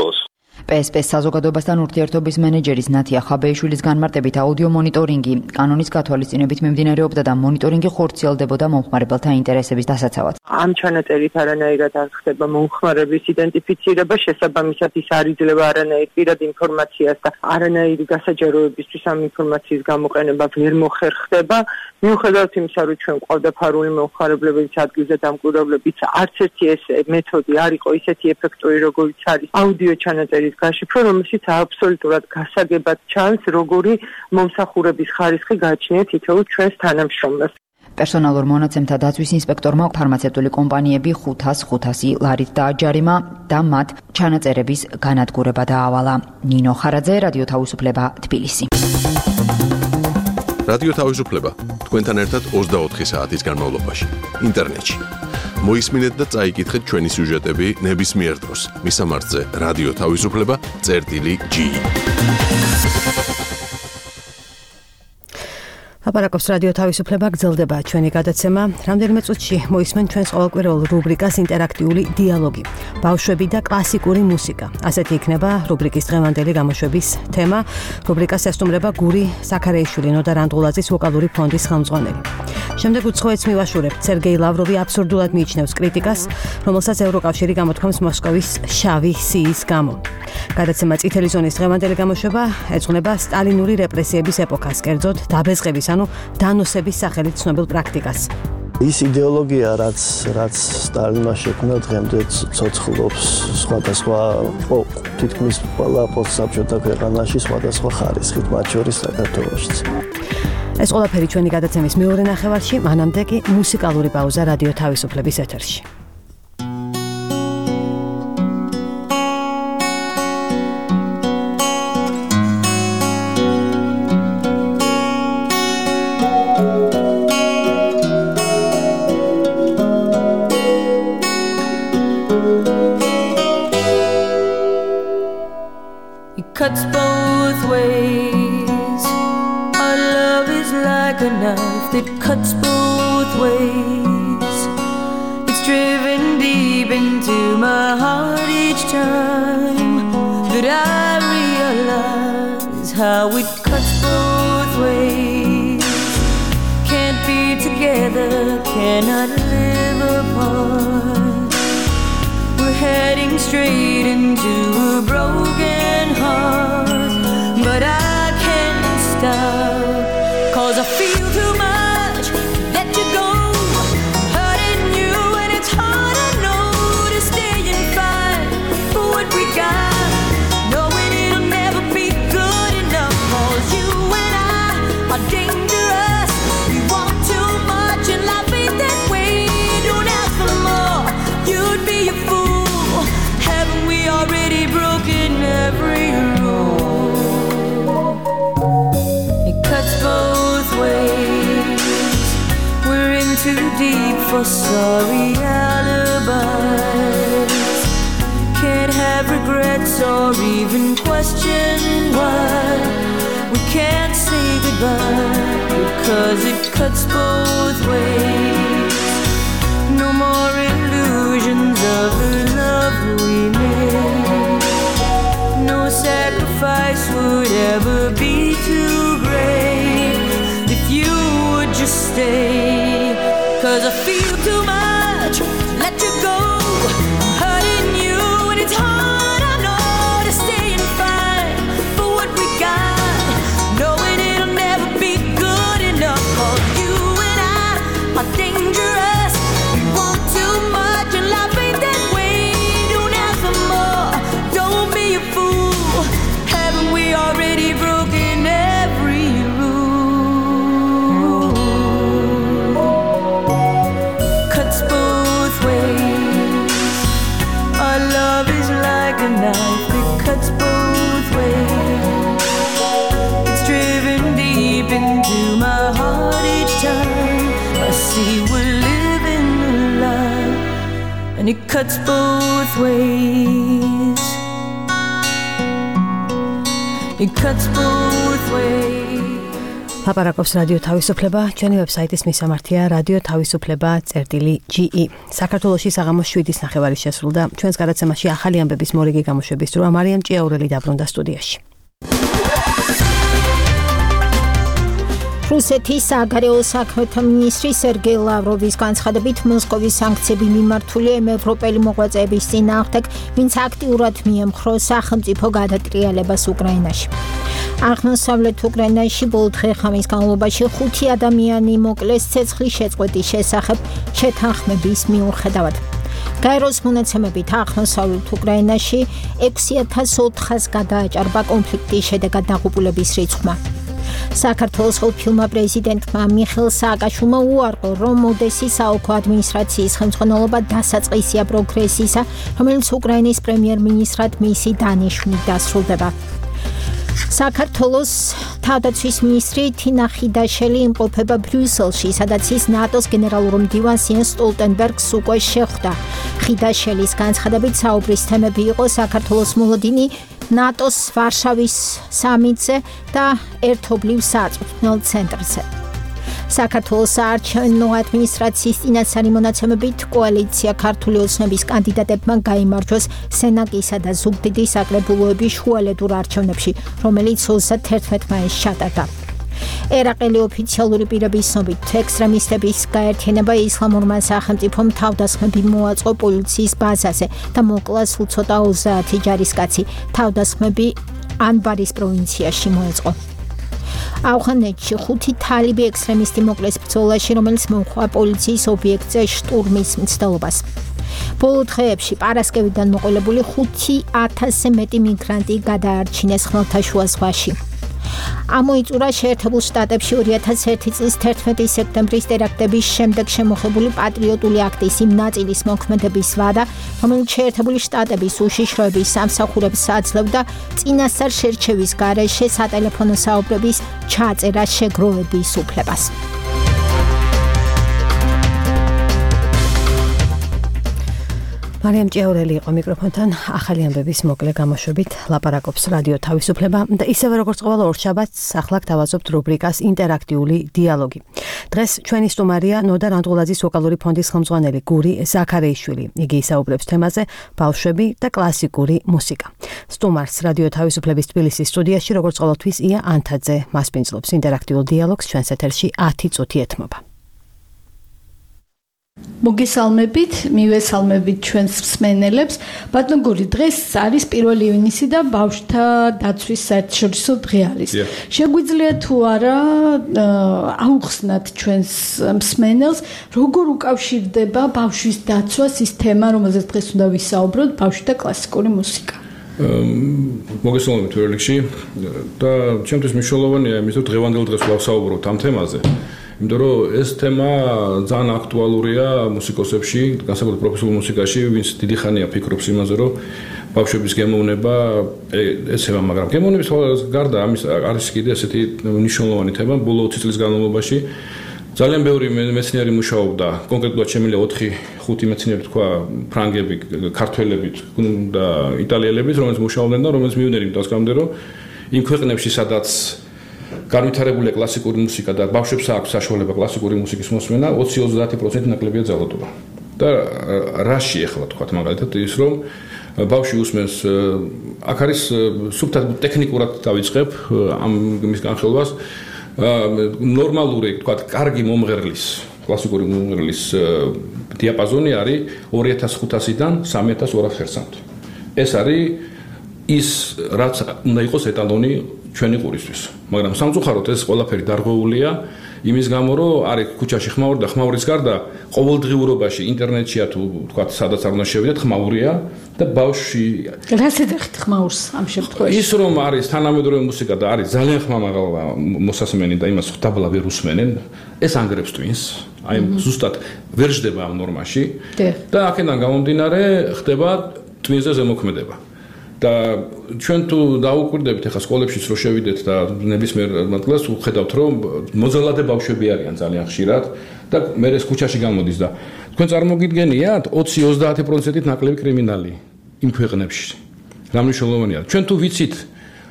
PSP-ს საზოგადოებასთან ურთიერთობის მენეჯერის ნათია ხაბეიშვილის განმარტებით აუდიო მონიტორინგი კანონის გათვალისწინებით მიმდინარეობდა და მონიტორინგი ხორციელდებოდა მომხმარებელთა ინტერესების დასაცავად. ამ ჩანაწერით არანაირად არ ხდება მომხმარების იდენტიფიცირება, შესაბამისად ის არ იძლევა არანაირ პირად ინფორმაციას და არანაირი გასაჯაროებისთვის ამ ინფორმაციის გამოყენება ვერ მოხერხდება. მიუხედავად იმისა, რომ ჩვენ ყავდა ფარული მომხმარებლების ადგილზე დამკვირვებლებით, არც ერთი ეს მეთოდი არ იყო ისეთი ეფექტური, როგორიც არის აუდიო ჩანაწერის გაშიფრო, რომელშიც აბსოლუტურად გასაგებად ჩანს, როგორი მომსახურების ხარისხი გააჩნია თითოეულ ჩვენს თანამშრომელს. პერსონალურ მონაცემთა დაცვის ინსპექტორმა ფარმაცევტული კომპანიები 500 ლარით დააჯარიმა და მათ ჩანაწერების განადგურება დაავალა. ნინო ხარაძე, რადიო თავისუფლება, თბილისი. რადიო თავისუფლება თქვენთან ერთად 24 საათის განმავლობაში ინტერნეტში. მოისმინეთ და წაიკითხეთ ჩვენი სიუჟეტები ნებისმიერ დროს. მისამართზე რადიო თავისუფლება.gi. აპარაკობს რადიო თავისუფლება, გრძელდება ჩვენი გადაცემა. რამდენიმე წუთში მოისმენ ჩვენს ყოველკვირეულ რუბრიკას ინტერაქტიული დიალოგი. ბავშვები და კლასიკური მუსიკა. ასეთი იქნება რუბრიკის დღევანდელი გამოშვების თემა. რუბრიკას ესტუმრება გური საქარეიშვილი, ნოდა რანდღულაძის ვოკალური ფონდის ხელმძღვანელი. შემდეგ უცხოეთს მივაშურებთ. სერგეი ლავროვი აბსურდულად მიიჩნევს კრიტიკას, რომელსაც ევროკავშირი გამოთქვამს მოსკოვის შავი სიის გამო. გადაცემა წითელი ზონის დღევანდელი გამოშვება ეძღვნება სტალინური რეპრესიების ეპოქას, კერძოდ დაბეზღების ანუ დანოსების სახელით ცნობილ პრაქტიკას. ის იდეოლოგია, რაც სტალინმა შექმნა, დღემდე ცოცხლობს სხვადასხვა თითქმის ყველა პოსტსაბჭოთა ქვეყანაში სხვადასხვა ხარისხით, მათ შორის საქართველოშიც. ეს ყველაფერი ჩვენი გადაცემის მეორე ნახევარში, მანამდე კი მუსიკალური პაუზა რადიო თავისუფლების ეთერში. Cuts both ways. Our love is like a knife that cuts both ways. It's driven deep into my heart each time that I realize how it cuts both ways. Can't be together, cannot live apart. We're heading straight into a broken heart, but I can't stop, 'cause I feel too much to let you go, hurting you, and it's hard, I know, to stay and fight for what we got, knowing it'll never be good enough, 'cause you and I are dangerous. We want too much and life ain't that way. Don't ask for more, you'd be a fool. Haven't we already broken every rule? It cuts both ways. We're in too deep for sorry alibis. Can't have regrets or even question why we can't say goodbye, because it cuts both ways. No more illusions of the love we made. No sacrifice would ever be too great if you would just stay, 'cause I feel too much to let you go, I'm hurting you, and it's hard, I know, to stay and fight for what we got, knowing it'll never be good enough, 'cause you and I are dangerous. We want too much and life ain't that way. Don't ask for more, don't be a fool. Haven't we already broken every rule? Cuts both ways. Our love is like a knife that cuts both ways. It's driven deep into my heart each time I see we're living a lie, and it cuts both ways. It cuts both ways. ლაპარაკობს რადიო თავისუფლება, ჩვენი ვებსაიტის მისამართია radio-tavisupleba.ge. საქართველოში საღამოს 7:30 შესრულდა. ჩვენს გადაცემაში ახალი ამბების მორიგი გამოშვების დროა. მარიამ ჭიაურელი დაბრუნდა სტუდიაში. რუსეთის საგარეო საქმეთა მინისტრი სერგეი ლავროვის განცხადებით მოსკოვის სანქციები მიმართულია ევროპელი მოღვაწეების წინააღმდეგ, ვინც აქტიურად მიემხროს სახელმწიფო გადატრიალებას უკრაინაში. აღმოსავლეთ უკრაინაში ბოლო დღე-ღამის განმავლობაში 5 ადამიანი მოკლეს ცეცხლის შეწყვეტის შესახებ შეთანხმების მიუხედავად. გაეროს მონაცემებით აღმოსავლეთ უკრაინაში 6400 გადააჭარბა კონფლიქტის შედეგად დაღუპულების რიცხვმა. საქართველოს ყოფილმა პრეზიდენტმა მიხეილ სააკაშვილმა უარყო, რომ ოდესის საოლქო ადმინისტრაციის ხელმძღვანელობა დასაწყისია პროგრესისა, რომელიც უკრაინის პრემიერ-მინისტრად მისი დანიშვნით დასრულდება. საქართველოს თავდაცვის მინისტრი თინა ხიდაშელი იმყოფება ბრიუსელში, სადაც ის ნატოს გენერალურ მდივანს იენს სტოლტენბერგს უკვე შეხვდა. ხიდაშელის განცხადებით საუბრის თემები იყო საქართველოს მოლოდინი ნატოს ვარშავის სამიტზე და ერთობლივ საწვრთნელ ცენტრზე. საქართველოს საარჩევნო ადმინისტრაციის წინასწარი მონაცემებით კოალიცია ქართული ოცნების კანდიდატებმა გაიმარჯვეს სენაკისა და ზუგდიდის საკრებულოების შუალედურ არჩევნებში, რომელიც 31 მაისს ჩატარდა. ერაყელი ოფიციალური პირების ცნობით, ექსტრემისტების გაერთიანება ისლამურმა სახელმწიფომ თავდასხმები მოაწყო პოლიციის ბაზაზე და მოკლა სულ ცოტა 30 ჯარისკაცი. თავდასხმები ანბარის პროვინციაში მოეწყო. ავღანეთში 5 თალიბი ექსტრემისტი მოკლეს ბრძოლაში, რომელიც მოჰყვა პოლიციის ობიექტზე შტურმის მცდელობას. ბოლო დღეებში პარასკევიდან მოყოლებული 5000-ზე მეტი მიგრანტი გადაარჩინეს ხმელთაშუა ზღვაში. ამოიწურა შეერთებულ შტატებში 2001 წლის 11 სექტემბრის ტერაქტების შემდეგ შემოხებული პატრიოტული აქტის იმ ნაწილის მოქმედების ვადა, რომელიც შეერთებული შტატების უშიშროების სამსახურებს აძლევდა წინასწარ შერჩევის გარეშე სატელეფონო საუბრების ჩაწერას შეგროვების უფლებას. მარიამ ჭიაურელი იყო მიკროფონთან, ახალი ამბების მოკლე გამოშვებით ლაპარაკობს რადიო თავისუფლება და ისევე როგორც ყოველ ორშაბათს ახლა გთავაზობთ რუბრიკას ინტერაქტიული დიალოგი. დღეს ჩვენი სტუმარია ნოდა რანდღულაძის ვოკალური ფონდის ხელმძღვანელი გური ზაქარეიშვილი. იგი ისაუბრებს თემაზე ბავშვები და კლასიკური მუსიკა. სტუმარს რადიო თავისუფლების თბილისის სტუდიაში როგორც ყოველთვის ია ანთაძე მასპინძლობს ინტერაქტიულ დიალოგს ჩვენს ეთერში 10 წუთი ეთმობა. მოგესალმებით, მივესალმებით ჩვენს მსმენელებს. ბატონ გური, დღეს არის 1 ივნისი და ბავშვთა დაცვის საერთაშორისო დღე არის. შეგვიძლია თუ არა აუხსნათ ჩვენს მსმენელს, როგორ უკავშირდება ბავშვის დაცვას ის თემა, რომელზეც დღეს უნდა ვისაუბროთ, ბავშვი და კლასიკური მუსიკა. მოგესალმებით პირველ რიგში და ჩემთვის მნიშვნელოვანია იმის, რომ დღევანდელ დღეს ვსაუბრობთ ამ თემაზე. იმიტომ რომ ეს თემა ძალიან აქტუალურია მუსიკოსებში, განსაკუთრებით პროფესიულ მუსიკაში, ვინც დიდი ხანია ფიქრობს იმაზე, რომ ბავშვების გემოვნება ეცემა, მაგრამ გემოვნების გარდა ამის არის კიდე ესეთი მნიშვნელოვანი თემა. ბოლო 20 წლის განმავლობაში ძალიან ბევრი მეცნიერი მუშაობდა, კონკრეტულად შემიძლია 4-5 მეცნიერი თქვა, ფრანგები, ქართველები და იტალიელები, რომელიც მუშაობდნენ და რომელიც მივიდნენ იმ დასკვნამდე, რომ იმ ქვეყნებში, სადაც განვითარებულია კლასიკური მუსიკა და ბავშვებს აქვს საშუალება კლასიკური მუსიკის მოსმენა, 20-30% ნაკლებია ძალადობა. და რაში ახლა თქვა მაგალითად ის რომ ბავშვი უსმენს აქ არის სუფთად ტექნიკურად დავიწყებ ამ მის განხილვას ნორმალური თქვა კარგი მომღერლის კლასიკური მომღერლის დიაპაზონი არის 2500-დან 3200 ჰერცამდე. ეს არის ის რაც უნდა იყოს ეტალონი ჩვენი ყურისთვის. მაგრამ სამწუხაროდ ეს ყველაფერი დარღვეულია იმის გამო, რომ არის ქუჩაში ხმაური და ხმაურის გარდა ყოველდღიურობაში ინტერნეტშია თუ თქვა სადაც არ უნდა შევიდეთ ხმაურია და ბავშვი რას ეძახით ხმაურს ამ შემთხვევაში? ის რომ არის თანამედროვე მუსიკა და არის ძალიან ხმამაღალ მოსასმენი და იმას დაბლა ვერ უსმენენ, ეს ანგრევს twins. აი ზუსტად ვერ ჯდება ამ ნორმაში და აქედან გამომდინარე ხდება twins-ზე ზემოქმედება. და ჩვენ თუ დაუკვირდებით ახლა სკოლებშიც რო შევიდეთ და ნებისმიერ მათგანს ვხედავთ რომ მოძალადე ბავშვები არიან ძალიან ხშირად და მე ეს ქუჩაში გამოდის და თქვენ წარმოგიდგენიათ 20-30%-ით ნაკლები კრიმინალი იმ ქვეყნებში. რა მნიშვნელოვანია? ჩვენ თუ ვიცით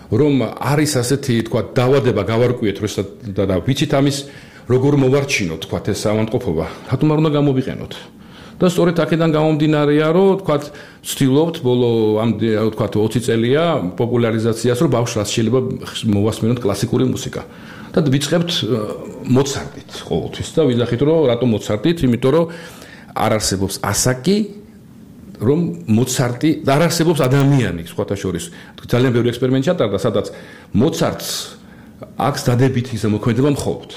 რომ არის ასეთი თქვა დაავადება გავარკვიეთ და ვიცით ამის როგორ მოვარჩინოთ თქვა ეს ავადმყოფობა რატომ არ უნდა გამოვიყენოთ და სწორედ აქედან გამომდინარეა რომ თქვა ვცდილობთ ბოლო ამ თქვა 20 წელია პოპულარიზაციას რომ ბავშვს რაც შეიძლება მოვასმინოთ კლასიკური მუსიკა და ვიწყებთ მოცარტით ყოველთვის და ვიზახით რომ რატომ მოცარტით იმიტომ რომ არ არსებობს ასაკი რომ მოცარტი და არ არსებობს ადამიანი სხვათა შორის ძალიან ბევრი ექსპერიმენტი ჩატარდა სადაც მოცარტს აქვს დადებითი ზემოქმედება მხოლოდ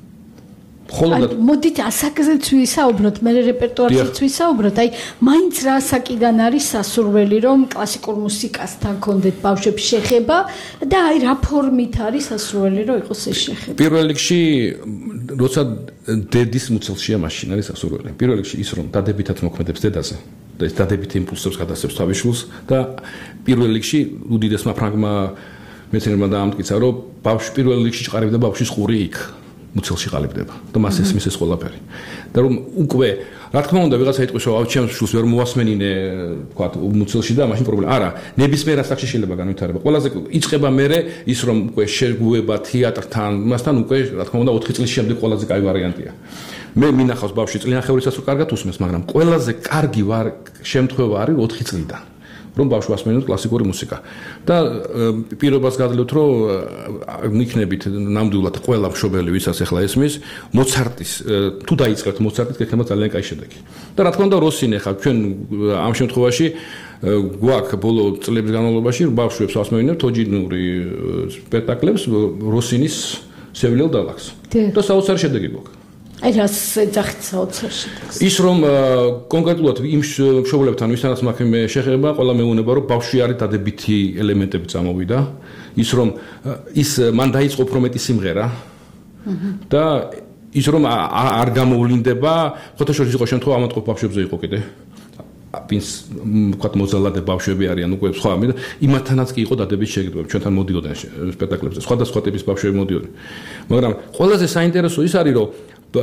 მოდით ასაკზეც ვისაუბროთ, მე რეპერტუარზეც ვისაუბროთ, აი მაინც რა ასაკიდან არის სასურველი რომ კლასიკურ მუსიკასთან კონდეთ ბავშვებს შეხება და აი რა ფორმით არის სასურველი რომ იყოს ეს შეხება. პირველ რიგში როცა დედის მუცელშია მაშინ არის სასურველი. პირველ რიგში ის რომ დადებითად მოქმედებს დედაზე და ეს დადებითი იმპულსებს გადასცემს თავის შვილს და პირველ რიგში უდიდესმა ფრანგმა მეცნიერმა დაამტკიცა რომ ბავშვი პირველ რიგში ჭყარებდა ბავშვის ყური იქ მუცელში ყალიბდება და მას ესმის ეს ყველაფერი. და რომ უკვე რა თქმა უნდა ვიღაცა იტყვის რომ აუ ჩემს შულს ვერ მოვასმენინე თქვა მუცელში და მაშინ პრობლემა. არა, ნებისმიერ ასაკში შეიძლება განვითარება. ყველაზე იწყება მერე ის რომ უკვე შეგუება თეატრთან, მასთან უკვე რა თქმა უნდა 4 წლის შემდეგ ყველაზე კაი ვარიანტია. მე მინახავს ბავშვი წლიანახევრისას რომ კარგად უსმენს, მაგრამ ყველაზე კარგი შემთხვევა არის 4 წლიდან. რომ ბავშვი ასმენოს კლასიკური მუსიკა და პირობას გადაძლევთ რომ მიქნებით ნამდვილად ყველა მშობელი ვისაც ახლა ესმის მოცარტის თუ დაიწყებთ მოცარტით გექნება ძალიან კაი შედეგი და რა თქმა უნდა როსინი ხა ჩვენ ამ შემთხვევაში გვაქვს ბოლო წლების განმავლობაში ბავშვებს ასმევინებთ თოჯინური სპექტაკლებს როსინის სევილიელ დალაქს და საოცარი შედეგი გვაქვს აი რას ეძახით საოცარ შედეგს ის რომ კონკრეტულად იმ მშობლებთან ვისთანაც მაქვს მე შეხება ყველა მეუნება რომ ბავშვი არის დადებითი ელემენტები წამოვიდა ის რომ ის მან დაიწყო პრომეტი სიმღერა და ის რომ არ გამოვლინდება ფოტოშოპში იყო შემთხვევა ამატყობ ბავშვებზე იყო კიდე ვინც ვთქვათ მოძალადე ბავშვები არიან უკვე სხვა და იმათანაც კი იყო დადებითი შეგრძნებები ჩვენთან მოდიოდნენ სპექტაკლებზე სხვადასხვა ტიპის ბავშვები მოდიოდნენ მაგრამ ყველაზე საინტერესო ის არის რომ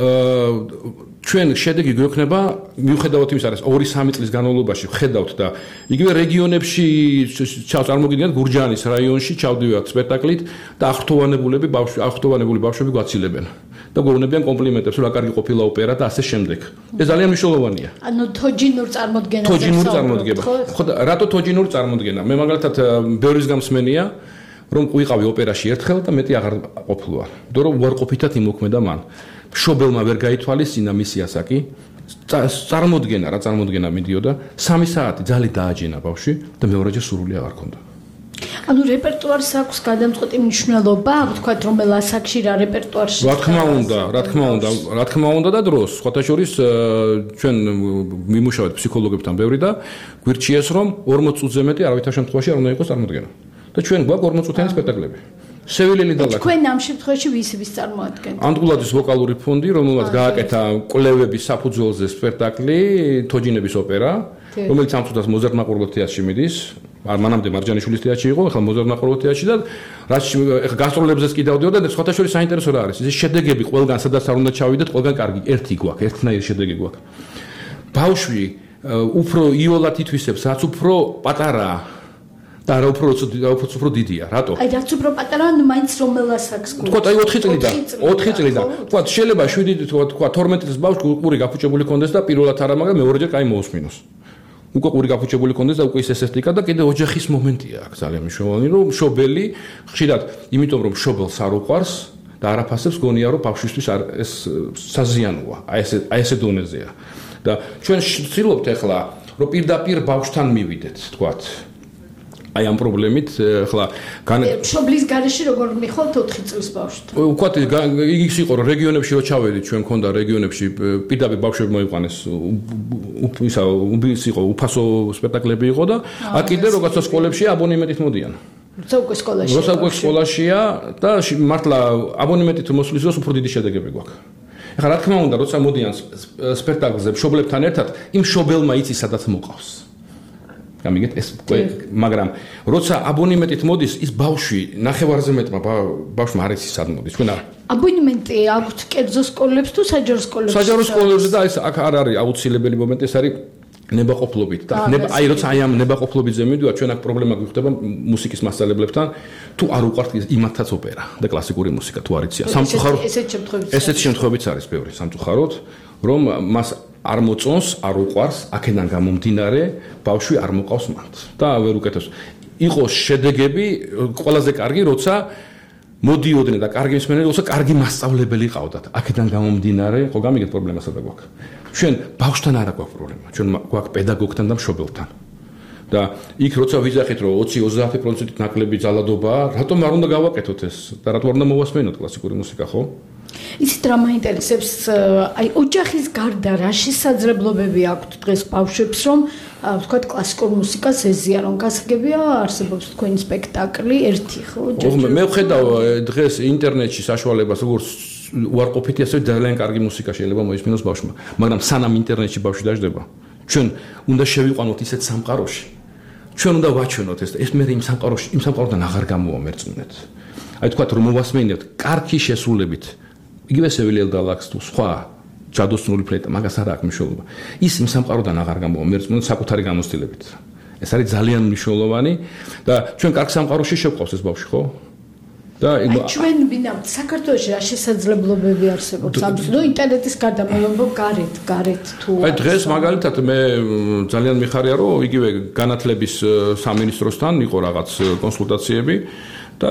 ჩვენ შედეგი გვექნება მიუხედავად იმისა რომ 2-3 წლის განმავლობაში ვხედავთ და იგივე რეგიონებში წარმოგიდგენთ გურჯაანის რაიონში ჩავდივართ სპექტაკლით და აღრთოვანებული ბავშვები გვაცილებენ და გვეუბნებიან კომპლიმენტებს რომ რა კარგი ყოფილა ოპერა და ასე შემდეგ ეს ძალიან მნიშვნელოვანია ანუ თოჯინურ წარმოდგენაზე თოჯინური წარმოდგენა ხო და რატო თოჯინური წარმოდგენა მე მაგალითად ბევრის გამსმენია რომ ვიყავი ოპერაში ერთხელ და მეტი აღარ ყოფილვარ იმიტომ რომ უარყოფითად იმოქმედა მან მშობელმა ვერ გაითვალისწინა მისი ასაკი წარმოდგენა მიდიოდა 3 საათი ძალით დააჯენა ბავშვი და მეორეჯერ სურვილი აღარ ჰქონდა ანუ რეპერტუარს აქვს გადამწყვეტი მნიშვნელობა ვთქვათ რომელ ასაკში რა რეპერტუარში რა თქმა უნდა და დროს სხვათა შორის ჩვენ მიმუშავეთ ფსიქოლოგებთან ბევრი და გვირჩიეს რომ 40 წუთზე მეტი არავითარ შემთხვევაში არ უნდა იყოს წარმოდგენა და ჩვენ გვაქვს 40 წუთიანი სპექტაკლები სევილიელი დალაქი. თქვენ ამ შემთხვევაში ვის წარმოადგენთ? ანდღულაძის ვოკალური ფონდი, რომელმაც გააკეთა კვლევების საფუძველზე სპექტაკლი, თოჯინების ოპერა, რომელიც ამ წუთას მოზარდ მაყურებელ თეატრში მიდის. მანამდე მარჯანიშვილის თეატრში იყო, ახლა მოზარდ მაყურებელ თეატრში და რაც ახლა გასტროლებზეც კი დავდიოდა და სხვათა შორის საინტერესო რა არის? ეს შედეგები ყველგან სადაც არ უნდა ჩავიდეთ, ყველგან კარგი ერთი გვაქვს, ერთნაირი შედეგი გვაქვს. ბავშვი უფრო იოლად ითვისებს, რაც უფრო პატარაა. და რა უფრო დიდია, რატო? აი რაც უფრო პატარა, ნუ მაინც რომელ ასაკს გქონდა. თქვა აი 4 წლიდან. 4 წლიდან. თქვა შეიძლება 7 თქვა 12 წლის ბავშვი ყური გაფუჭებული კონდეს და პირველად არა, მაგრამ მეორეჯერ კაი მოусმინოს. უკვე ყური გაფუჭებული კონდეს და უკვე ის ესესტიკა და კიდე ოჯახის მომენტია აქ ძალიან მნიშვნელოვანი, რომ მშობელი ხშირად, იმიტომ რომ მშობელს არ უყვარს და არაფასებს გონია რომ ბავშვისთვის ეს საზიანოა. აი ესე დონეზეა. და ჩვენ ვცდილობთ ახლა რომ პირდაპირ ბავშვთან მივიდეთ, თქვათ აი ამ პრობლემით ახლა მშობლის გარეშე როგორ მიხვალთ 4 წლის ბავშვს? ვთქვათ ის იყო რომ რეგიონებში რო ჩავედით ჩვენ მქონდა რეგიონებში პირდაპირ ბავშვები მოიყვანეს ის იყო უფასო სპექტაკლები იყო და აქ კიდე როცა სკოლებში აბონემენტით მოდიან. როცა უკვე სკოლაშია და მართლა აბონემენტით მოსulis დროს უფრო დიდი შედეგები გვაქვს. ახლა რა თქმა უნდა როცა მოდიან სპექტაკლზე მშობლებთან ერთად იმ მშობელმა იცის სადაც მოყავს. გამიგეთ ეს მაგრამ როცა აბონემენტით მოდის ის ბავშვი ნახევარზე მეტმა ბავშვმა არ იცის სად მოდის ჩვენ აბონემენტი აქვს კერძო სკოლებს თუ საჯარო სკოლებს საჯარო სკოლებში და ეს აქ არ არის აუცილებელი მომენტი ეს არის ნებაყოფლობით და აი როცა აი ამ ნებაყოფლობიზე მივიდივარ, ჩვენ აქ პრობლემა გვხვდება მუსიკის მასწავლებლებთან, თუ არ უყვართ იმათაც ოპერა და კლასიკური მუსიკა თუ არ იციან. სამწუხაროდ ესეთ შემთხვევებიც არის ბევრი სამწუხაროდ, რომ მას არ მოწონს, არ უყვარს, აქედან გამომდინარე, ბავშვი არ მოყავს მანდ და ვერ უკეთებს. იყო შედეგები ყველაზე კარგი, როცა მოდიოდნენ და კარგი მსმენელი, როცა კარგი მასწავლებელი ყავდათ. აქედან გამომდინარე, ხო გამიგეთ პრობლემა სადა გვაქვს. ჩვენ ბავშვთან არა გვაქვს პრობლემა, ჩვენ გვაქვს პედაგოგთან და მშობელთან. და იქ როცა ვიძახით, რომ 20-30% ნაკლები ძალადობაა, რატომ არ უნდა გავაკეთოთ ეს? და რატომ არ უნდა მოვასმენოთ კლასიკური მუსიკა, ხო? იცით რა მაინტერესებს, აი ოჯახის გარდა რა შესაძლებლობები აქვთ დღეს ბავშვებს, რომ ვთქვათ კლასიკურ მუსიკას ეზიარონ? გასაგებია, არსებობს თქვენი სპექტაკლი ერთი, ხო? მე ვხედავ დღეს ინტერნეტში საშუალებას, როგორც უარყოფითი, ასევე ძალიან კარგი მუსიკა შეიძლება მოისმინოს ბავშვმა, მაგრამ სანამ ინტერნეტში ბავშვი დაждდება, ჩვენ უნდა შევიყვანოთ ისეთ სამყაროში. ჩვენ უნდა ვაჩვენოთ ეს მე იმ სამყაროდან აღარ გამოვამერწმუნეთ. აი თქვათ რომ მოვასმენებთ კარგი შესრულებით იგივე სევილიელ დალაქს თუ სხვა ჯადოსნური ფლეიტა, მაგას არ აქვს მნიშვნელობა. ის იმ სამყაროდან აღარ გამოვამერწმუნეთ საკუთარი გამოცდილებით. ეს არის ძალიან მნიშვნელოვანი და ჩვენ კარგ სამყაროში შევყავს ეს ბავშვი, ხო? და ჩვენ ვინაუთ საქართველოში რა შესაძლებლობები არსებობს? ნუ ინტერნეტის გარდა მოვამბობ გარეთ თუ აი დღეს მაგალითად მე ძალიან მიხარია რომ იგივე განათლების სამინისტროსთან იყო რაღაც კონსულტაციები და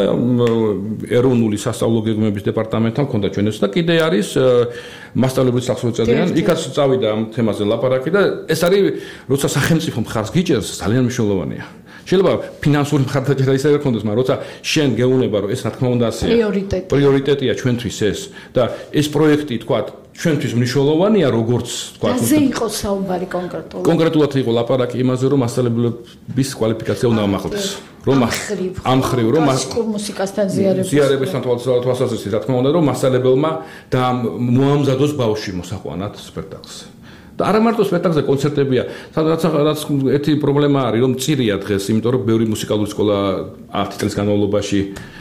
ეროვნული სასწავლო გეგმების დეპარტამენტთან მქონდა ჩვენ ეს და კიდე არის მასწავლებლის სახსოვი წედიან, იქაც წავიდა ამ თემაზე ლაპარაკი და ეს არის როცა სახელმწიფო მხარს გიჭერს ძალიან მნიშვნელოვანია. შეიძლება ფინანსური მხარდაჭერა ისე არ ქონდეს, მაგრამ როცა შენ გეუბნება რომ ეს რა თქმა უნდა ასეა პრიორიტეტია ჩვენთვის ეს და ეს პროექტი თქვა ჩვენთვის მნიშვნელოვანია როგორც თქვა ზე იყო საუბარი კონკრეტულად. კონკრეტულად იყო ლაპარაკი იმაზე რომ მასწავლებლების კვალიფიკაცია უნდა ამაღლდეს. რომ ამხრივ რომ კლასიკურ მუსიკასთან ზიარებისთან თვალსაზრისით რა თქმა უნდა რომ მასწავლებელმა და მოამზადოს ბავშვი მოსაყვანად სპექტაკლზე. და არა მარტო სპექტაკლზე კონცერტებია, სადაც ერთი პრობლემა არის, რომ წირია დღეს, იმიტომ რომ ბევრი მუსიკალური სკოლა 10 წლის განმავლობაში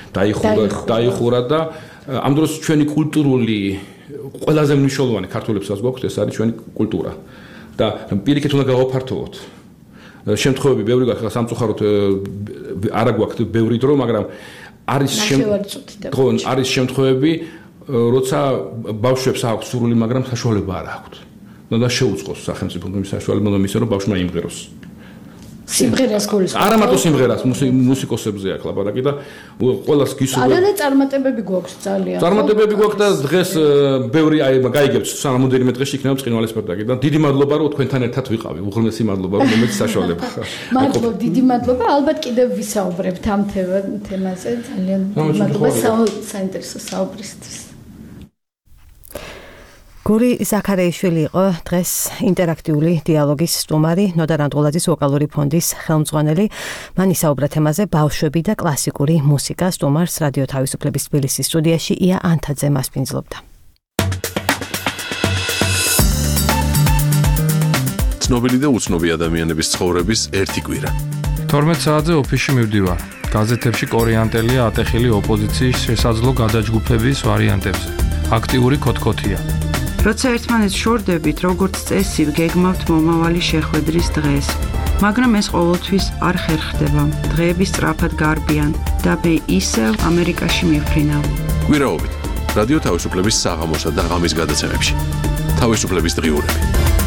დაიხურა და ამ დროს ჩვენი კულტურული ყველაზე მნიშვნელოვანი ქართველებსაც გვაქვს ეს არის ჩვენი კულტურა. და პირიქით უნდა გავაფართოვოთ. შემთხვევები ბევრი გვაქვს, სამწუხაროდ არა გვაქვს ბევრი დრო, მაგრამ არის შემთხვევები, როცა ბავშვებს აქვს სურვილი, მაგრამ საშუალება არ აქვთ. და შეუწყოს სახელმწიფო საშუალება იმისა, რომ ბავშვმა იმღეროს. სიმღერას გულისხმობ. არა მარტო სიმღერას, მუსიკოსებზე აქვს ლაპარაკი და ყველას გისურვებ. არა წარმატებები გვაქვს ძალიან. წარმატებები გვაქვს და დღეს ბევრი აი გაიგებთ სამოდელიმე დღეში იქნება ბრწყინვალე სპექტაკლი და დიდი მადლობა რომ თქვენთან ერთად ვიყავი. უღრმესი მადლობა რომ მომეც საშუალება. მადლობა, დიდი მადლობა. ალბათ კიდევ ვისაუბრებთ ამ თემაზე. ძალიან მადლობა საინტერესო საუბრისთვის. გური ზაქარეიშვილი იყო დღეს ინტერაქტიული დიალოგის სტუმარი, ნოდა რანდღულაძის ვოკალური ფონდის ხელმძღვანელი. მან ისაუბრა თემაზე ბავშვები და კლასიკური მუსიკა. სტუმარს რადიო თავისუფლების თბილისის სტუდიაში ია ანთაძე მასპინძლობდა. ცნობილი და უცნობი ადამიანების ცხოვრების ერთი კვირა. 12 საათზე ოფისში მივდივარ. გაზეთებში კორეანტელია ატეხილი ოპოზიციის შესაძლო გადაჯგუფების ვარიანტებზე. აქტიური ქოთქოთია. როცა ერთმანეთს შორდებით, როგორც წესი, გეგმავთ მომავალი შეხვედრის დღეს. მაგრამ ეს ყოველთვის არ ხერხდება. დღეები სწრაფად გარბიან და მე ისევ ამერიკაში მივფრინავ. კვირაობით, რადიო თავისუფლების საღამოსა და ღამის გადაცემებში. თავისუფლების დღიურები.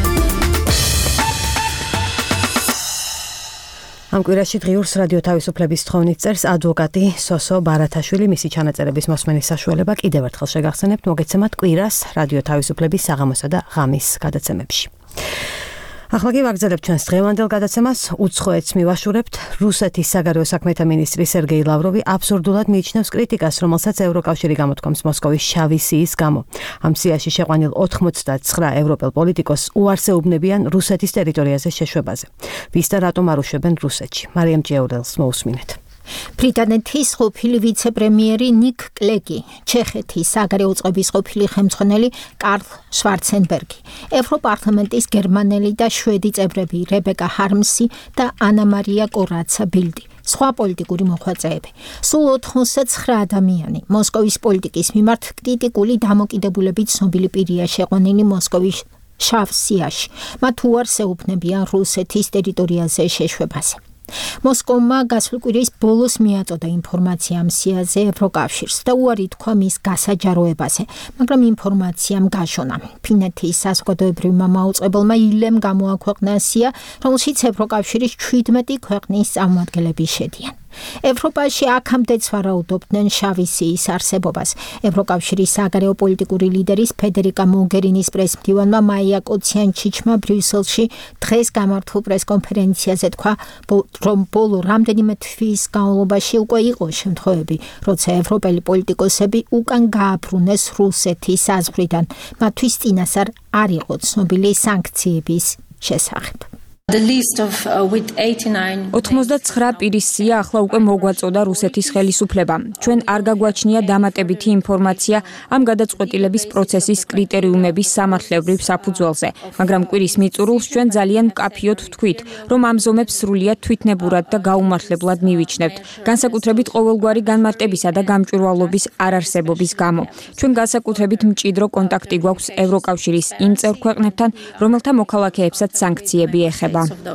ამ კვირაში დღიურს რადიო თავისუფლების თხოვნით წერს ადვოკატი სოსო ბარათაშვილი. მისი ჩანაწერების მოსმენის საშუალება კიდევ ერთხელ შეგახსენებთ, მოგეცემათ კვირას რადიო თავისუფლების საღამოსა და ღამის გადაცემებში. ახლა კი ვაგრძელებთ ჩვენს დღევანდელ გადაცემას. უცხოეთს მივაშურებთ. რუსეთის საგარეო საქმეთა მინისტრი სერგეი ლავროვი აბსურდულად მიიჩნევს კრიტიკას, რომელსაც ევროკავშირი გამოთქვამს მოსკოვის შავი სიის გამო. ამ სიაში შეყვანილ 89 ევროპელ პოლიტიკოსს უარს ეუბნებიან რუსეთის ტერიტორიაზე შეშვებაზე. ვის და რატომ არ უშვებენ რუსეთში? მარიამ ჭიაურელს მოусმინეთ. ბრიტანეთის ყოფილი ვიცე-პრემიერი ნიკ კლეგი, ჩეხეთის საგარეო წყობის ყოფილი ხელმძღვანელი კარლ შვარცენბერგი, ევროპარლამენტის გერმანელი და შვედი წევრები რებეკა ჰარმსი და ანა მარია კორაცა ბილდი, სხვა პოლიტიკური მოღვაწეები. სულ 89 ადამიანი მოსკოვის პოლიტიკის მიმართ კრიტიკული დამოკიდებულებით ცნობილი პირია შეყვანილი მოსკოვის შავ სიაში. მათ უარს ეუბნებიან რუსეთის ტერიტორიაზე შეშვებაზე. მოსკოვმა გასულ კვირის ბოლოს მიაწოდა ინფორმაცია ამ სიაზე ევროკავშირს და უარი თქვა მის გასაჯაროებაზე, მაგრამ ინფორმაციამ გაშონა. ფინეთის საზოგადოებრივმა მაუწყებელმა ილემ გამოაქვეყნა სია, რომელშიც ევროკავშირის 17 ქვეყნის წარმომადგენლები შედიან. ევროპაში აქამდეც ვარაუდობდნენ შავი სიის არსებობას. ევროკავშირის საგარეო პოლიტიკური ლიდერის ფედერიკა მოგერინის პრესმდივანმა მაია კოციანჩიჩმა ბრიუსელში დღეს გამართულ პრესკონფერენციაზე თქვა, რომ ბოლო რამდენიმე თვის განმავლობაში უკვე იყო შემთხვევები, როცა ევროპელი პოლიტიკოსები უკან გააბრუნეს რუსეთის საზღვრიდან, მათთვის წინასწარ არ იყო ცნობილი სანქციების შესახებ. 89 პირის სია ახლა უკვე მოგვაწოდა რუსეთის ხელისუფლებამ. ჩვენ არ გაგვაჩნია დამატებითი ინფორმაცია ამ გადაწყვეტილების პროცესის კრიტერიუმების სამართლებრივ საფუძველზე, მაგრამ კვირის მიწურულს ჩვენ ძალიან მკაფიოდ ვთქვით, რომ ამ ზომებს სრულიად თვითნებურად და გაუმართლებლად მივიჩნევთ, განსაკუთრებით ყოველგვარი განმარტებისა და გამჭვირვალობის არარსებობის გამო. ჩვენ განსაკუთრებით მჭიდრო კონტაქტი გვაქვს ევროკავშირის იმ წევრ ქვეყნებთან, რომელთა მოქალაქეებსაც სანქციები ეხება.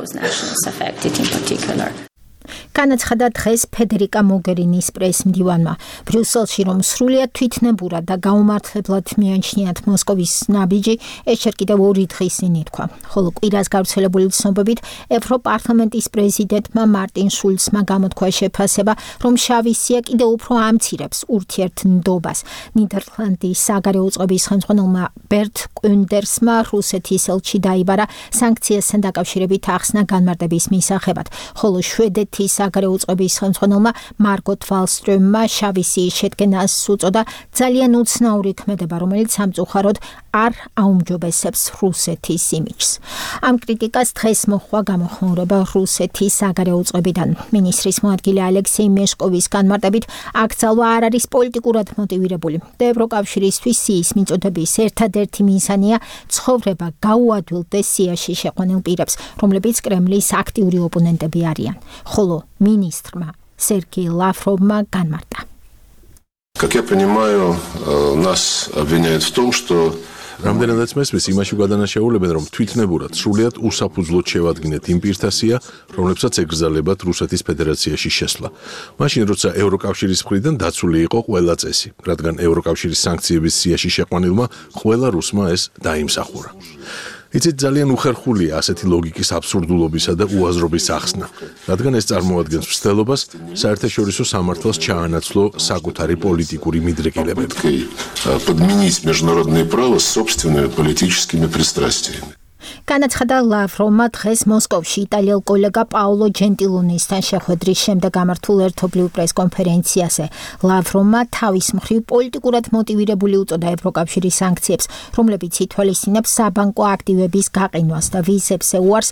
განაცხადა დღეს ფედერიკა მოგერინის პრესმდივანმა ბრიუსელში, რომ სრულიად თვითნებურად და გაუმართლებლად მიაჩნიათ მოსკოვის ნაბიჯი, ეს ჯერ კიდევ 2 დღის წინ ითქვა. ხოლო კვირას გავრცელებული ცნობებით ევროპარლამენტის პრეზიდენტმა მარტინ შულცმა გამოთქვა შეფასება, რომ შავი სია კიდევ უფრო ამცირებს ურთიერთნდობას. ნიდერლანდის საგარეო უწყების ხელმძღვანელმა ბერტ კუნდერსმა რუსეთის ელჩი დაიბარა სანქციასთან დაკავშირებით ახსნა განმარტების მისაღებად, ხოლო შვედეთის საგარეო უწყების ხელმძღვანელმა მარგოთ ვალსტრომმა შავი სიის შედგენას უწოდა ძალიან უცნაური ქმედება, რომელიც სამწუხაროდ არ აუმჯობესებს რუსეთის იმიჯს. ამ კრიტიკას დღეს მოჰყვა გამოხმაურება რუსეთის საგარეო უწყებიდან. მინისტრის მოადგილე ალექსეი მეშკოვის განმარტებით, აქ ძალვა არ არის პოლიტიკურად მოტივირებული და ევროკავშირისთვის სიის მიწოდების ერთადერთი მიზანია ცხოვრება გაუადვილდეს სიაში შეყვანილ პირებს, რომლებიც კრემლის აქტიური ოპონენტები არიან. ხოლო მინისტრმა სერგეი ლავროვმა განმარტა. Как я понимаю, нас обвиняют в том, что რამდენადაც მესმის იმაში გადანაშაულებენ, რომ თვითნებურად სრულიად უსაფუძვლოდ შევადგინეთ იმ პირთა სია, რომლებსაც ეკრძალებათ რუსეთის ფედერაციაში შესვლა. მაშინ, როცა ევროკავშირის მხრიდან დაცული იყო ყველა წესი, რადგან ევროკავშირის სანქციების სიაში შეყვანილმა ყველა რუსმა ეს დაიმსახურა. იცით, ძალიან უხერხულია ასეთი ლოგიკის აბსურდულობისა და უაზრობის ახსნა, რადგან ეს წარმოადგენს მცდელობას საერთაშორისო სამართალს ჩაანაცვლო საკუთარი პოლიტიკური მიდრეკილებებით. Подменить международное право собственными политическими пристрастиями. განაცხადა ლავროვმა დღეს მოსკოვში იტალიელ კოლეგა პაოლო ჯენტილონისთან შეხვედრის შემდეგ გამართულ ერთობლივ პრესკონფერენციაზე. ლავროვმა თავის მხრივ პოლიტიკურად მოტივირებული უწოდა ევროკავშირის სანქციებს, რომლებიც ითვალისწინებს საბანკო აქტივების გაყინვას და ვიზებზე უარს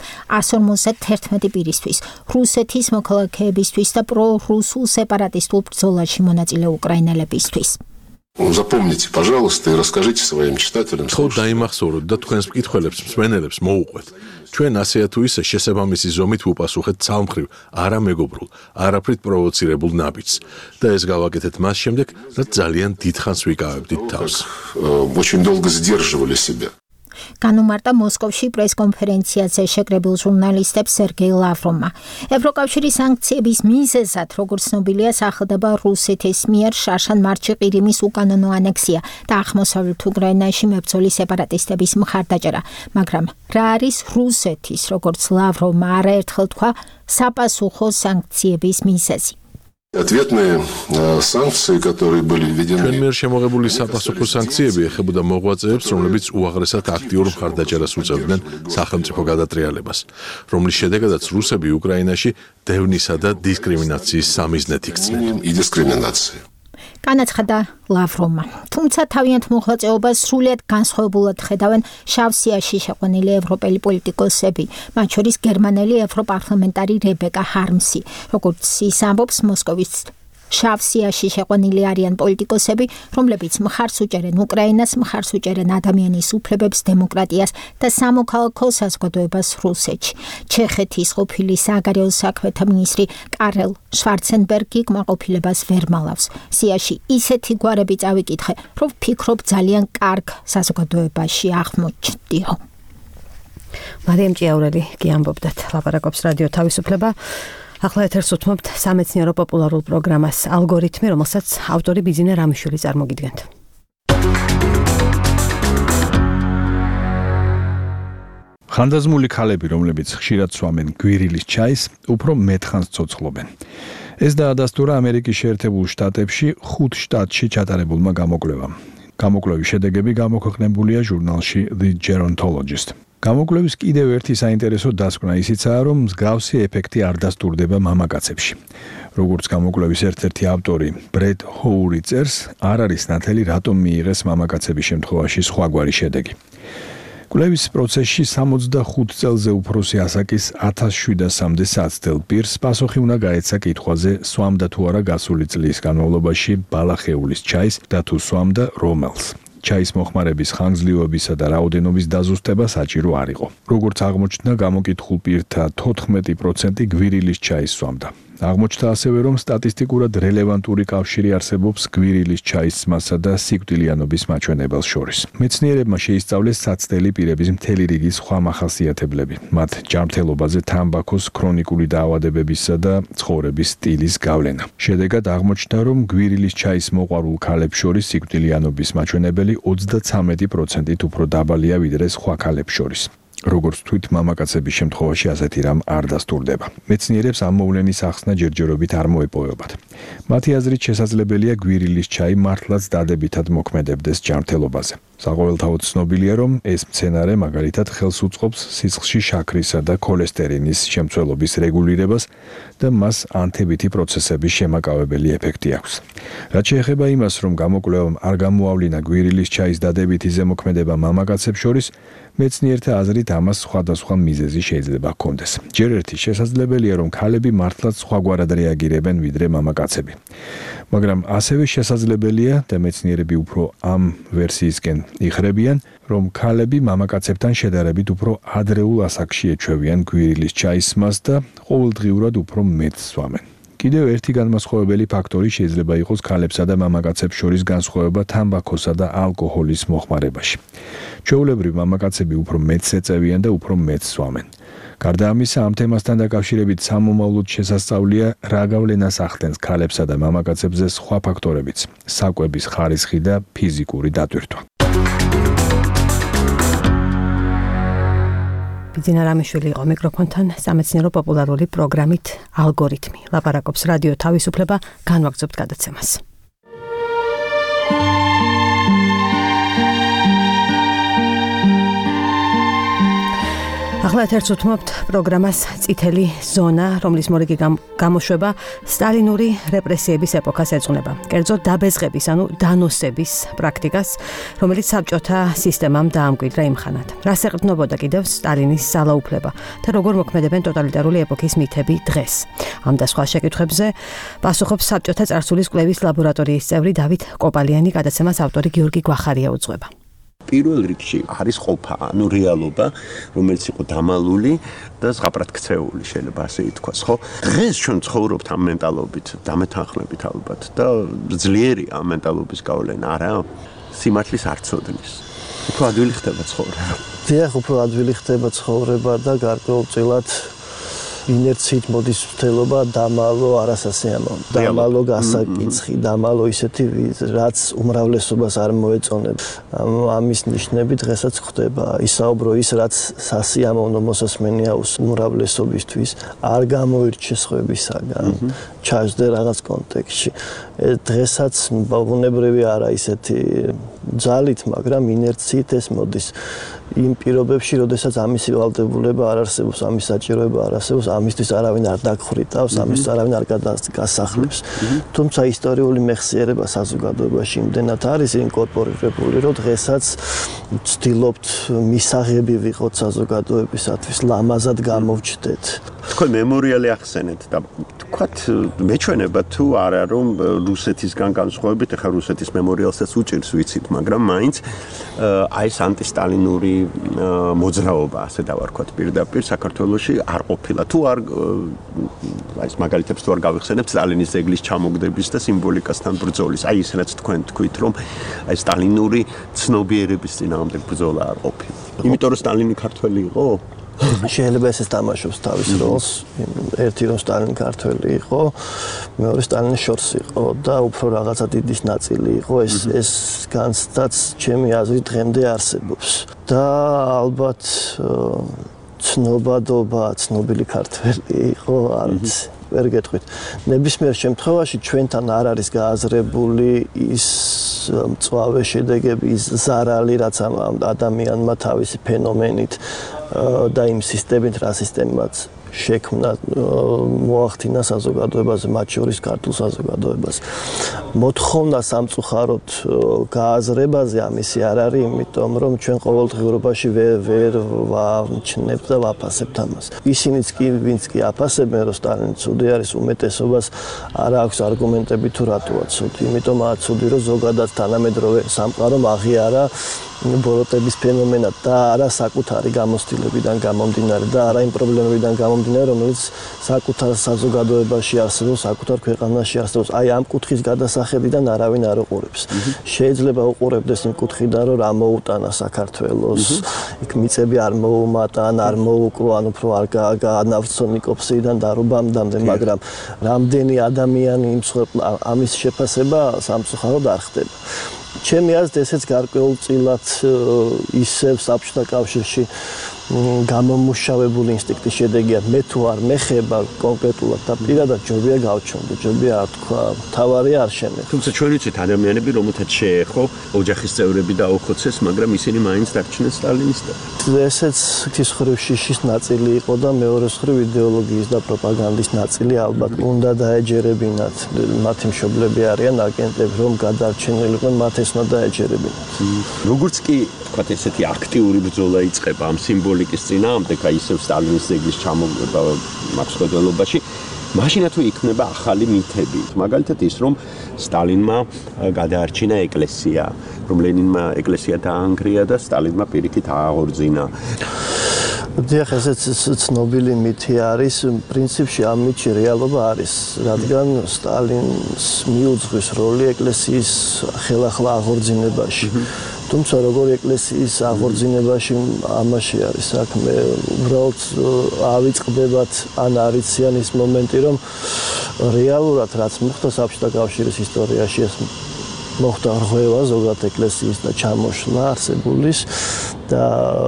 151 პირისთვის, რუსეთის მოქალაქეებისთვის და პრო-რუსულ სეპარატისტულ ბრძოლაში მონაწილე უკრაინელებისთვის. Запомните, пожалуйста, и расскажите своим читателям. ხო დაიმახსოვროთ და თქვენს მკითხველებს, მსმენელებს მოუყვეთ. ჩვენ ასე თუ ისე შესაბამისი ზომით ვუპასუხეთ ცალმხრივ, არა მეგობრულ, არაფრით პროვოცირებულ ნაბიჯს. და ეს გავაკეთეთ მას შემდეგ, რაც ძალიან დიდხანს ვიკავებდით თავს. Очень долго сдерживали себя. განუმარტა მოსკოვში პრესკონფერენციაზე შეკრებილ ჟურნალისტებს სერგეი ლავროვმა. ევროკავშირის სანქციების მიზეზად, როგორც ცნობილია, სახელდება რუსეთის მიერ შარშან მარტში ყირიმის უკანონო ანექსია და აღმოსავლეთ უკრაინაში მებრძოლი სეპარატისტების მხარდაჭერა. მაგრამ რა არის რუსეთის, როგორც ლავროვმა არაერთხელ თქვა, საპასუხო სანქციების მიზეზი? Ответные санкции, которые были введены. ჩვენ მიერ შემოღებული საპასუხო სანქციები ეხებოდა მოღვაწეებს, რომლებიც უაღრესად აქტიურ მხარდაჭერას უწევდნენ სახელმწიფო გადატრიალებას, რომლის შედეგადაც რუსები უკრაინაში დევნისა და დისკრიმინაციის სამიზნედ იქცნენ. განაცხადა ლავროვმა. თუმცა თავიანთ მოღვაწეობას სრულიად განსხვავებულად ხედავენ შავ სიაში შეყვანილი ევროპელი პოლიტიკოსები, მათ შორის გერმანელი ევროპარლამენტარი რებეკა ჰარმსი, როგორც ის ამბობს, მოსკოვის შავ სიაში შეყვანილი არიან პოლიტიკოსები, რომლებიც მხარს უჭერენ უკრაინას, მხარს უჭერენ ადამიანის უფლებებს, დემოკრატიას და სამოქალაქო საზოგადოებას რუსეთში. ჩეხეთის ყოფილი საგარეო საქმეთა მინისტრი კარელ შვარცენბერგი კმაყოფილებას ვერ მალავს. სიაში ისეთი გვარები წავიკითხე, რომ ვფიქრობ ძალიან კარგ საზოგადოებაში აღმოჩნდიო. მარიამ ჭიაურელი კი ამბობდათ ლაპარაკობს რადიო თავისუფლება. ახლა ეთერს უთმობთ სამეცნიერო პოპულარულ პროგრამას ალგორითმი, რომელსაც ავტორი ბიძინა რამიშვილი წარმოგიდგენთ. ხანდაზმული ქალები, რომლებიც ხშირად სვამენ გვირილის ჩაის, უფრო მეტხანს ცოცხლობენ. ეს დაადასტურა ამერიკის შეერთებულ შტატებში 5 შტატში ჩატარებულმა გამოკვლევამ. გამოკვლევის შედეგები გამოქვეყნებულია ჟურნალში The Gerontologist. გამოკვლევის კიდევ ერთი საინტერესო დასკვნა ისიცაა, რომ მსგავსი ეფექტი არ დასტურდება მამაკაცებში. როგორც გამოკვლევის ერთ-ერთი ავტორი ბრედ ჰოური წერს, არ არის ნათელი რატომ მიიღეს მამაკაცების შემთხვევაში სხვაგვარი შედეგი. კვლევის პროცესში 65 წელზე უფროსი ასაკის 1700-მდე საცდელ პირს პასუხი უნდა გაეცა კითხვაზე, სვამდა თუ არა გასული წლის განმავლობაში ბალახეულის ჩაის და თუ სვამდა რომელს. ჩაის მოხმარების ხანგრძლივობისა და რაოდენობის დაზუსტება საჭირო არ იყო. როგორც აღმოჩნდა, გამოკითხულ პირთა 14% გვირილის ჩაის სვამდა. აღმოჩნდა ასევე, რომ სტატისტიკურად რელევანტური კავშირი არსებობს გვირილის ჩაის სმასა და სიკვდილიანობის მაჩვენებელს შორის. მეცნიერებმა შეისწავლეს საცდელი პირების მთელი რიგი სხვა მახასიათებლები, მათ ჯანმრთელობაზე თამბაქოს ქრონიკული დაავადებებისა და ცხოვრების სტილის გავლენა. შედეგად აღმოჩნდა, რომ გვირილის ჩაის მოყვარულ ქალებს შორის სიკვდილიანობის მაჩვენებელი 33% უფრო დაბალია ვიდრე სხვა ქალებს შორის. როგორც თვით მამაკაცების შემთხვევაში ასეთი რამ არ დასტურდება. მეცნიერებს ამ მოვლენის ახსნა ჯერჯერობით არ მოეპოვებათ. მათი აზრით შესაძლებელია გვირილის ჩაი მართლაც დადებითად მოქმედებდეს ჯანმრთელობაზე. საყოველთაოდ ცნობილია, რომ ეს მცენარე მაგალითად ხელს უწყობს სისხლში შაქრისა და ქოლესტერინის შემცველობის რეგულირებას და მას ანთებითი პროცესების შემაკავებელი ეფექტი აქვს. რაც შეეხება იმას, რომ გამოკვლევამ არ გამოავლინა გვირილის ჩაის დადებითი ზემოქმედება მამაკაცებს შორის, მეცნიერთა აზრით ამას სხვადასხვა მიზეზი შეიძლება ჰქონდეს. ჯერ ერთი შესაძლებელია, რომ ქალები მართლაც სხვაგვარად რეაგირებენ ვიდრე მამაკაცები. მაგრამ ასევე შესაძლებელია და მეცნიერები უფრო ამ ვერსიისკენ იხრებიან, რომ ქალები მამაკაცებთან შედარებით უფრო ადრეულ ასაკში ეჩვევიან გვირილის ჩაის სმას და ყოველდღიურად უფრო მეტს სვამენ. კიდევ ერთი განმასხვავებელი ფაქტორი შეიძლება იყოს ქალებსა და მამაკაცებს შორის განსხვავება თამბაქოსა და ალკოჰოლის მოხმარებაში. ჩვეულებრივ მამაკაცები უფრო მეტს ეწევიან და უფრო მეტს სვამენ. გარდა ამისა, ამ თემასთან დაკავშირებით სამომავლოდ შესასწავლია, რა გავლენას ახდენს ქალებსა და მამაკაცებზე სხვა ფაქტორებიც, საკვების ხარისხი და ფიზიკური დატვირთვა. ბიძინა რამიშვილი იყო მიკროფონთან სამეცნიერო პოპულარული პროგრამით ალგორითმი. ლაპარაკობს რადიო თავისუფლება, განვაგრძობთ გადაცემას. ახლა ეთერს უთმობთ პროგრამას წითელი ზონა, რომლის მორიგი გამოშვება სტალინური რეპრესიების ეპოქას ეძღვნება. კერძოდ დაბეზღების, ანუ დანოსების პრაქტიკას, რომელიც საბჭოთა სისტემამ დაამკვიდრა იმ ხანად. რას ეყრდნობოდა კიდევ სტალინის ძალაუფლება და როგორ მოქმედებენ ტოტალიტარული ეპოქის მითები დღეს. ამ და სხვა შეკითხვებზე პასუხობს საბჭოთა წარსულის კვლევის ლაბორატორიის წევრი დავით კოპალიანი, გადაცემას ავტორი გიორგი გვახარია უძღვება. პირველ რიგში არის ყოფა, ანუ რეალობა, რომელიც იყო დამალული და ზღაპრად ქცეული, შეიძლება ასე ითქვას, ხო? დღეს ჩვენ ცხოვრობთ ამ მენტალობით, დამეთანხმებით ალბათ და ძლიერი ამ მენტალობის გავლენა არა, სიმართლის არ ცოდნის. უფრო ადვილი ხდება ცხოვრება. დიახ, უფრო ადვილი ხდება ცხოვრება და გარკვეულწილად ინერციით მოდის მცდელობა დამალო არასასიამოვნო. დამალო გასაკიცხი, დამალო ისეთი, რაც უმრავლესობას არ მოეწონებს. ამის ნიშნები დღესაც ხდება. ისაუბრო ის, რაც სასიამოვნო მოსასმენია უმრავლესობისთვის, არ გამოირჩეს ხვებისაგან, ჩაჟდე რაღაც კონტექსტში. დღესაც ბუნებრივი არა ისეთი ძალით, მაგრამ ინერციით ეს მოდის. იმ პირობებში, როდესაც ამისი ვალდებულება არ არსებობს, ამის საჭიროება არ არსებობს, ამისთვის არავინ არ დაგხრიტავს, ამისთვის არავინ არ გასახლებს. თუმცა ისტორიული მეხსიერება საზოგადოებაში იმდენად არის ინკორპორირებული, რომ დღესაც ვცდილობთ მისაღები ვიყოთ საზოგადოებისათვის, ლამაზად გამოვჩდეთ. თქვენ მემორიალი ახსენეთ და თქვათ მეჩვენება თუ არა რომ რუსეთისგან განსხვავებით ახლა რუსეთის მემორიალსაც უჭირს ვიცით, მაგრამ მაინც აი ეს ანტისტალინური მოძრაობა ასე დავარქვათ პირდაპირ საქართველოში არ ყოფილა. თუ არ აი ეს მაგალითებს თუ არ გავიხსენებთ სტალინის ძეგლის ჩამოგდების და სიმბოლიკასთან ბრძოლის. აი ის რაც თქვენ თქვით რომ აი სტალინური ცნობიერების წინააღმდეგ ბრძოლა არ ყოფილა. იმიტომ რომ სტალინი ქართველი იყო? შეიძლება ეს თამაშობს თავის როლს. ერთი რომ სტალინი ქართველი იყო, მეორე სტალინის შორს იყო და უფრო რაღაცა დიდის ნაწილი იყო. ეს განცდაც ჩემი აზრით დღემდე არსებობს. და ალბათ ცნობადობა, ცნობილი ქართველი იყო, არ ვიცი. ვერ გეტყვით. ნებისმიერ შემთხვევაში ჩვენთან არ არის გააზრებული ის მწვავე შედეგები, ის ზარალი, რაც ამ ადამიანმა თავისი ფენომენით და იმ სისტემით, რა სისტემაც შექმნა, მოახდინა საზოგადოებაზე, მათ შორის ქართულ საზოგადოებაზე. მოთხოვნა სამწუხაროდ გააზრებაზე ამისი არ არის, იმიტომ რომ ჩვენ ყოველდღიურობაში ვერ ვამჩნევთ და ვაფასებთ ამას. ისინიც კი, ვინც კი აფასებენ, რომ სტალინი ცუდი არის, უმეტესობას არ აქვს არგუმენტები თუ რატოა ცუდი. იმიტომ ცუდი, რომ ზოგადად თანამედროვე სამყარომ აღიარა ბოროტების ფენომენად და არა საკუთარი გამოცდილებიდან გამომდინარე და არა იმ პრობლემებიდან გამომდინარე, რომელიც საკუთარ საზოგადოებაში არსებობს, საკუთარ ქვეყანაში არსებობს. აი ამ კუთხის გადასახედიდან არავინ არ უყურებს. შეიძლება უყურებდეს იმ კუთხიდან, რომ რა მოუტანა საქართველოს, იქ მიწები არ მოუმატა, არ მოუკრო, ან უფრო არ განავრცო ნიკოპსიიდან დარუბამდე, მაგრამ რამდენი ადამიანი იმსხვერპლა, ამის შეფასება სამწუხაროდ არ ხდება. ჩემი აზრით ესეც გარკვეულწილად ისევ საბჭოთა კავშირში გამომუშავებული ინსტინქტის შედეგია. მე თუ არ მეხება კონკრეტულად და პირადად ჯობია გავჩვენდე, ჯობია არ თქვა, თავარია არ შემეხ. თუმცა ჩვენ ვიცით ადამიანები, რომელთაც შეეხო ოჯახის წევრები დაუხოცეს, მაგრამ ისინი მაინც დარჩნენ სტალინისტები. ესეც ღვთის ხრივ შიშის ნაწილი იყო და მეორე ხრივ იდეოლოგიის და პროპაგანდის ნაწილი ალბათ უნდა დაეჯერებინათ. მათი მშობლები არიან აგენტები, რომ გადარჩენილიყვნენ, მათ ეს უნდა დაეჯერებინათ. როგორც კი თქვათ ესეთი აქტიური ბრძოლა იწყება ამ სიმბოლიკის წინააღმდეგ, აი ისევ სტალინის ძეგლის ჩამოგდება მაქსველობაში, მაშინა თუ იქნება ახალი მითები. მაგალითად ის, რომ სტალინმა გადაარჩინა ეკლესია, რომ ლენინმა ეკლესია დაანგრია და სტალინმა პირიქით ააღორძინა. დიახ, ესეც ცნობილი მითი არის. პრინციპში ამ მითში რეალობა არის, რადგან სტალინს მიუძღვის როლი ეკლესიის ხელახლა აღორძინებაში. თუმცა როგორი ეკლესიის აღორძინებაში ამაში არის საქმე, უბრალოდ ავიწყდებათ ან არიციან ის მომენტი, რომ რეალურად რაც მოხდა საბჭოთა კავშირის ისტორიაში, ეს მოხდა რღვევა ზოგადად ეკლესიის და ჩამოშლა არსებულის და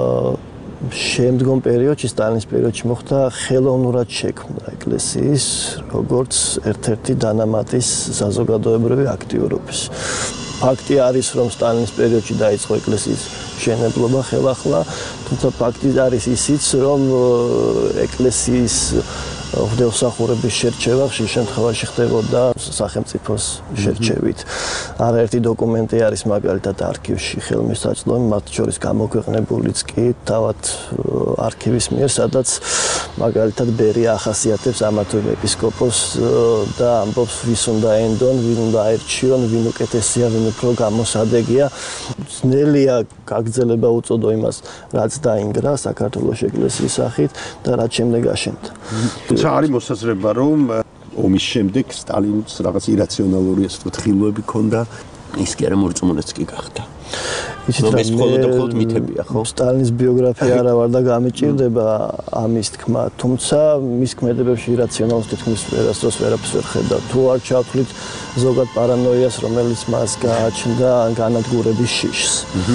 შემდგომ პერიოდში, სტალინის პერიოდში მოხდა ხელოვნურად შექმნა ეკლესიის, როგორც ერთ-ერთი დანამატის საზოგადოებრივი აქტიურობის. ფაქტი არის, რომ სტალინის პერიოდში დაიწყო ეკლესიის მშენებლობა ხელახლა, თუმცა ფაქტი არის ისიც, რომ ეკლესიის ღვთისმსახურების შერჩევა ხშირ შემთხვევაში ხდებოდა სახელმწიფოს შერჩევით. არაერთი დოკუმენტი არის მაგალითად არქივში ხელმისაწვდომი, მათ შორის გამოქვეყნებულიც კი თავად არქივის მიერ, სადაც მაგალითად ბერია ახასიათებს ამა თუ იმ ეპისკოპოსს და ამბობს, ვის უნდა ენდონ, ვინ უნდა აერჩიონ, ვინ უკეთესია, ვინ უფრო გამოსადეგია. ძნელია გაგრძელება უწოდო იმას, რაც დაინგრა საქართველოს ეკლესიის სახით და რაც შემდეგ აშენდა. არის მოსაზრება, რომ ომის შემდეგ სტალინს რაღაც ირაციონალური ხილვები ჰქონდა, ის კი არა მორწმუნეც კი გახდა. იცით რა, მხოლოდ მითებია, ხო? სტალინის ბიოგრაფია არა ვარ და გამიჭირდება ამის თქმა, თუმცა მის ქმედებებში ირაციონალს თითქმის ვერასდროს ვერაფერს ვერ ხედავ. თუ არ ჩავთვლით ზოგად პარანოიას, რომელიც მას გააჩნდა განადგურების შიშს.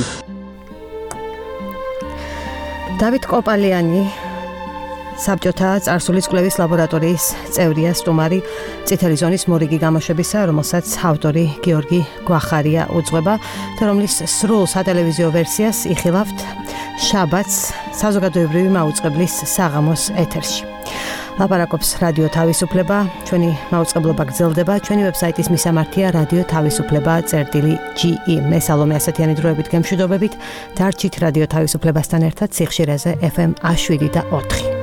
დავით კოპალიანი საბჭოთა წარსულის კვლევის ლაბორატორიის წევრია, სტუმარი წითელი ზონის მორიგი გამოშვებისა, რომელსაც ავტორი გიორგი გვახარია უძღვება და რომლის სრულ სატელევიზიო ვერსიას იხილავთ შაბათს საზოგადოებრივი მაუწყებლის საღამოს ეთერში. ლაპარაკობს რადიო თავისუფლება, ჩვენი მაუწყებლობა გრძელდება, ჩვენი ვებსაიტის მისამართია რადიო თავისუფლება.ge. მე სალომე ასათიანი დროებით გემშვიდობებით, დარჩით რადიო თავისუფლებასთან ერთად სიხშირეზე FM 7 და 4.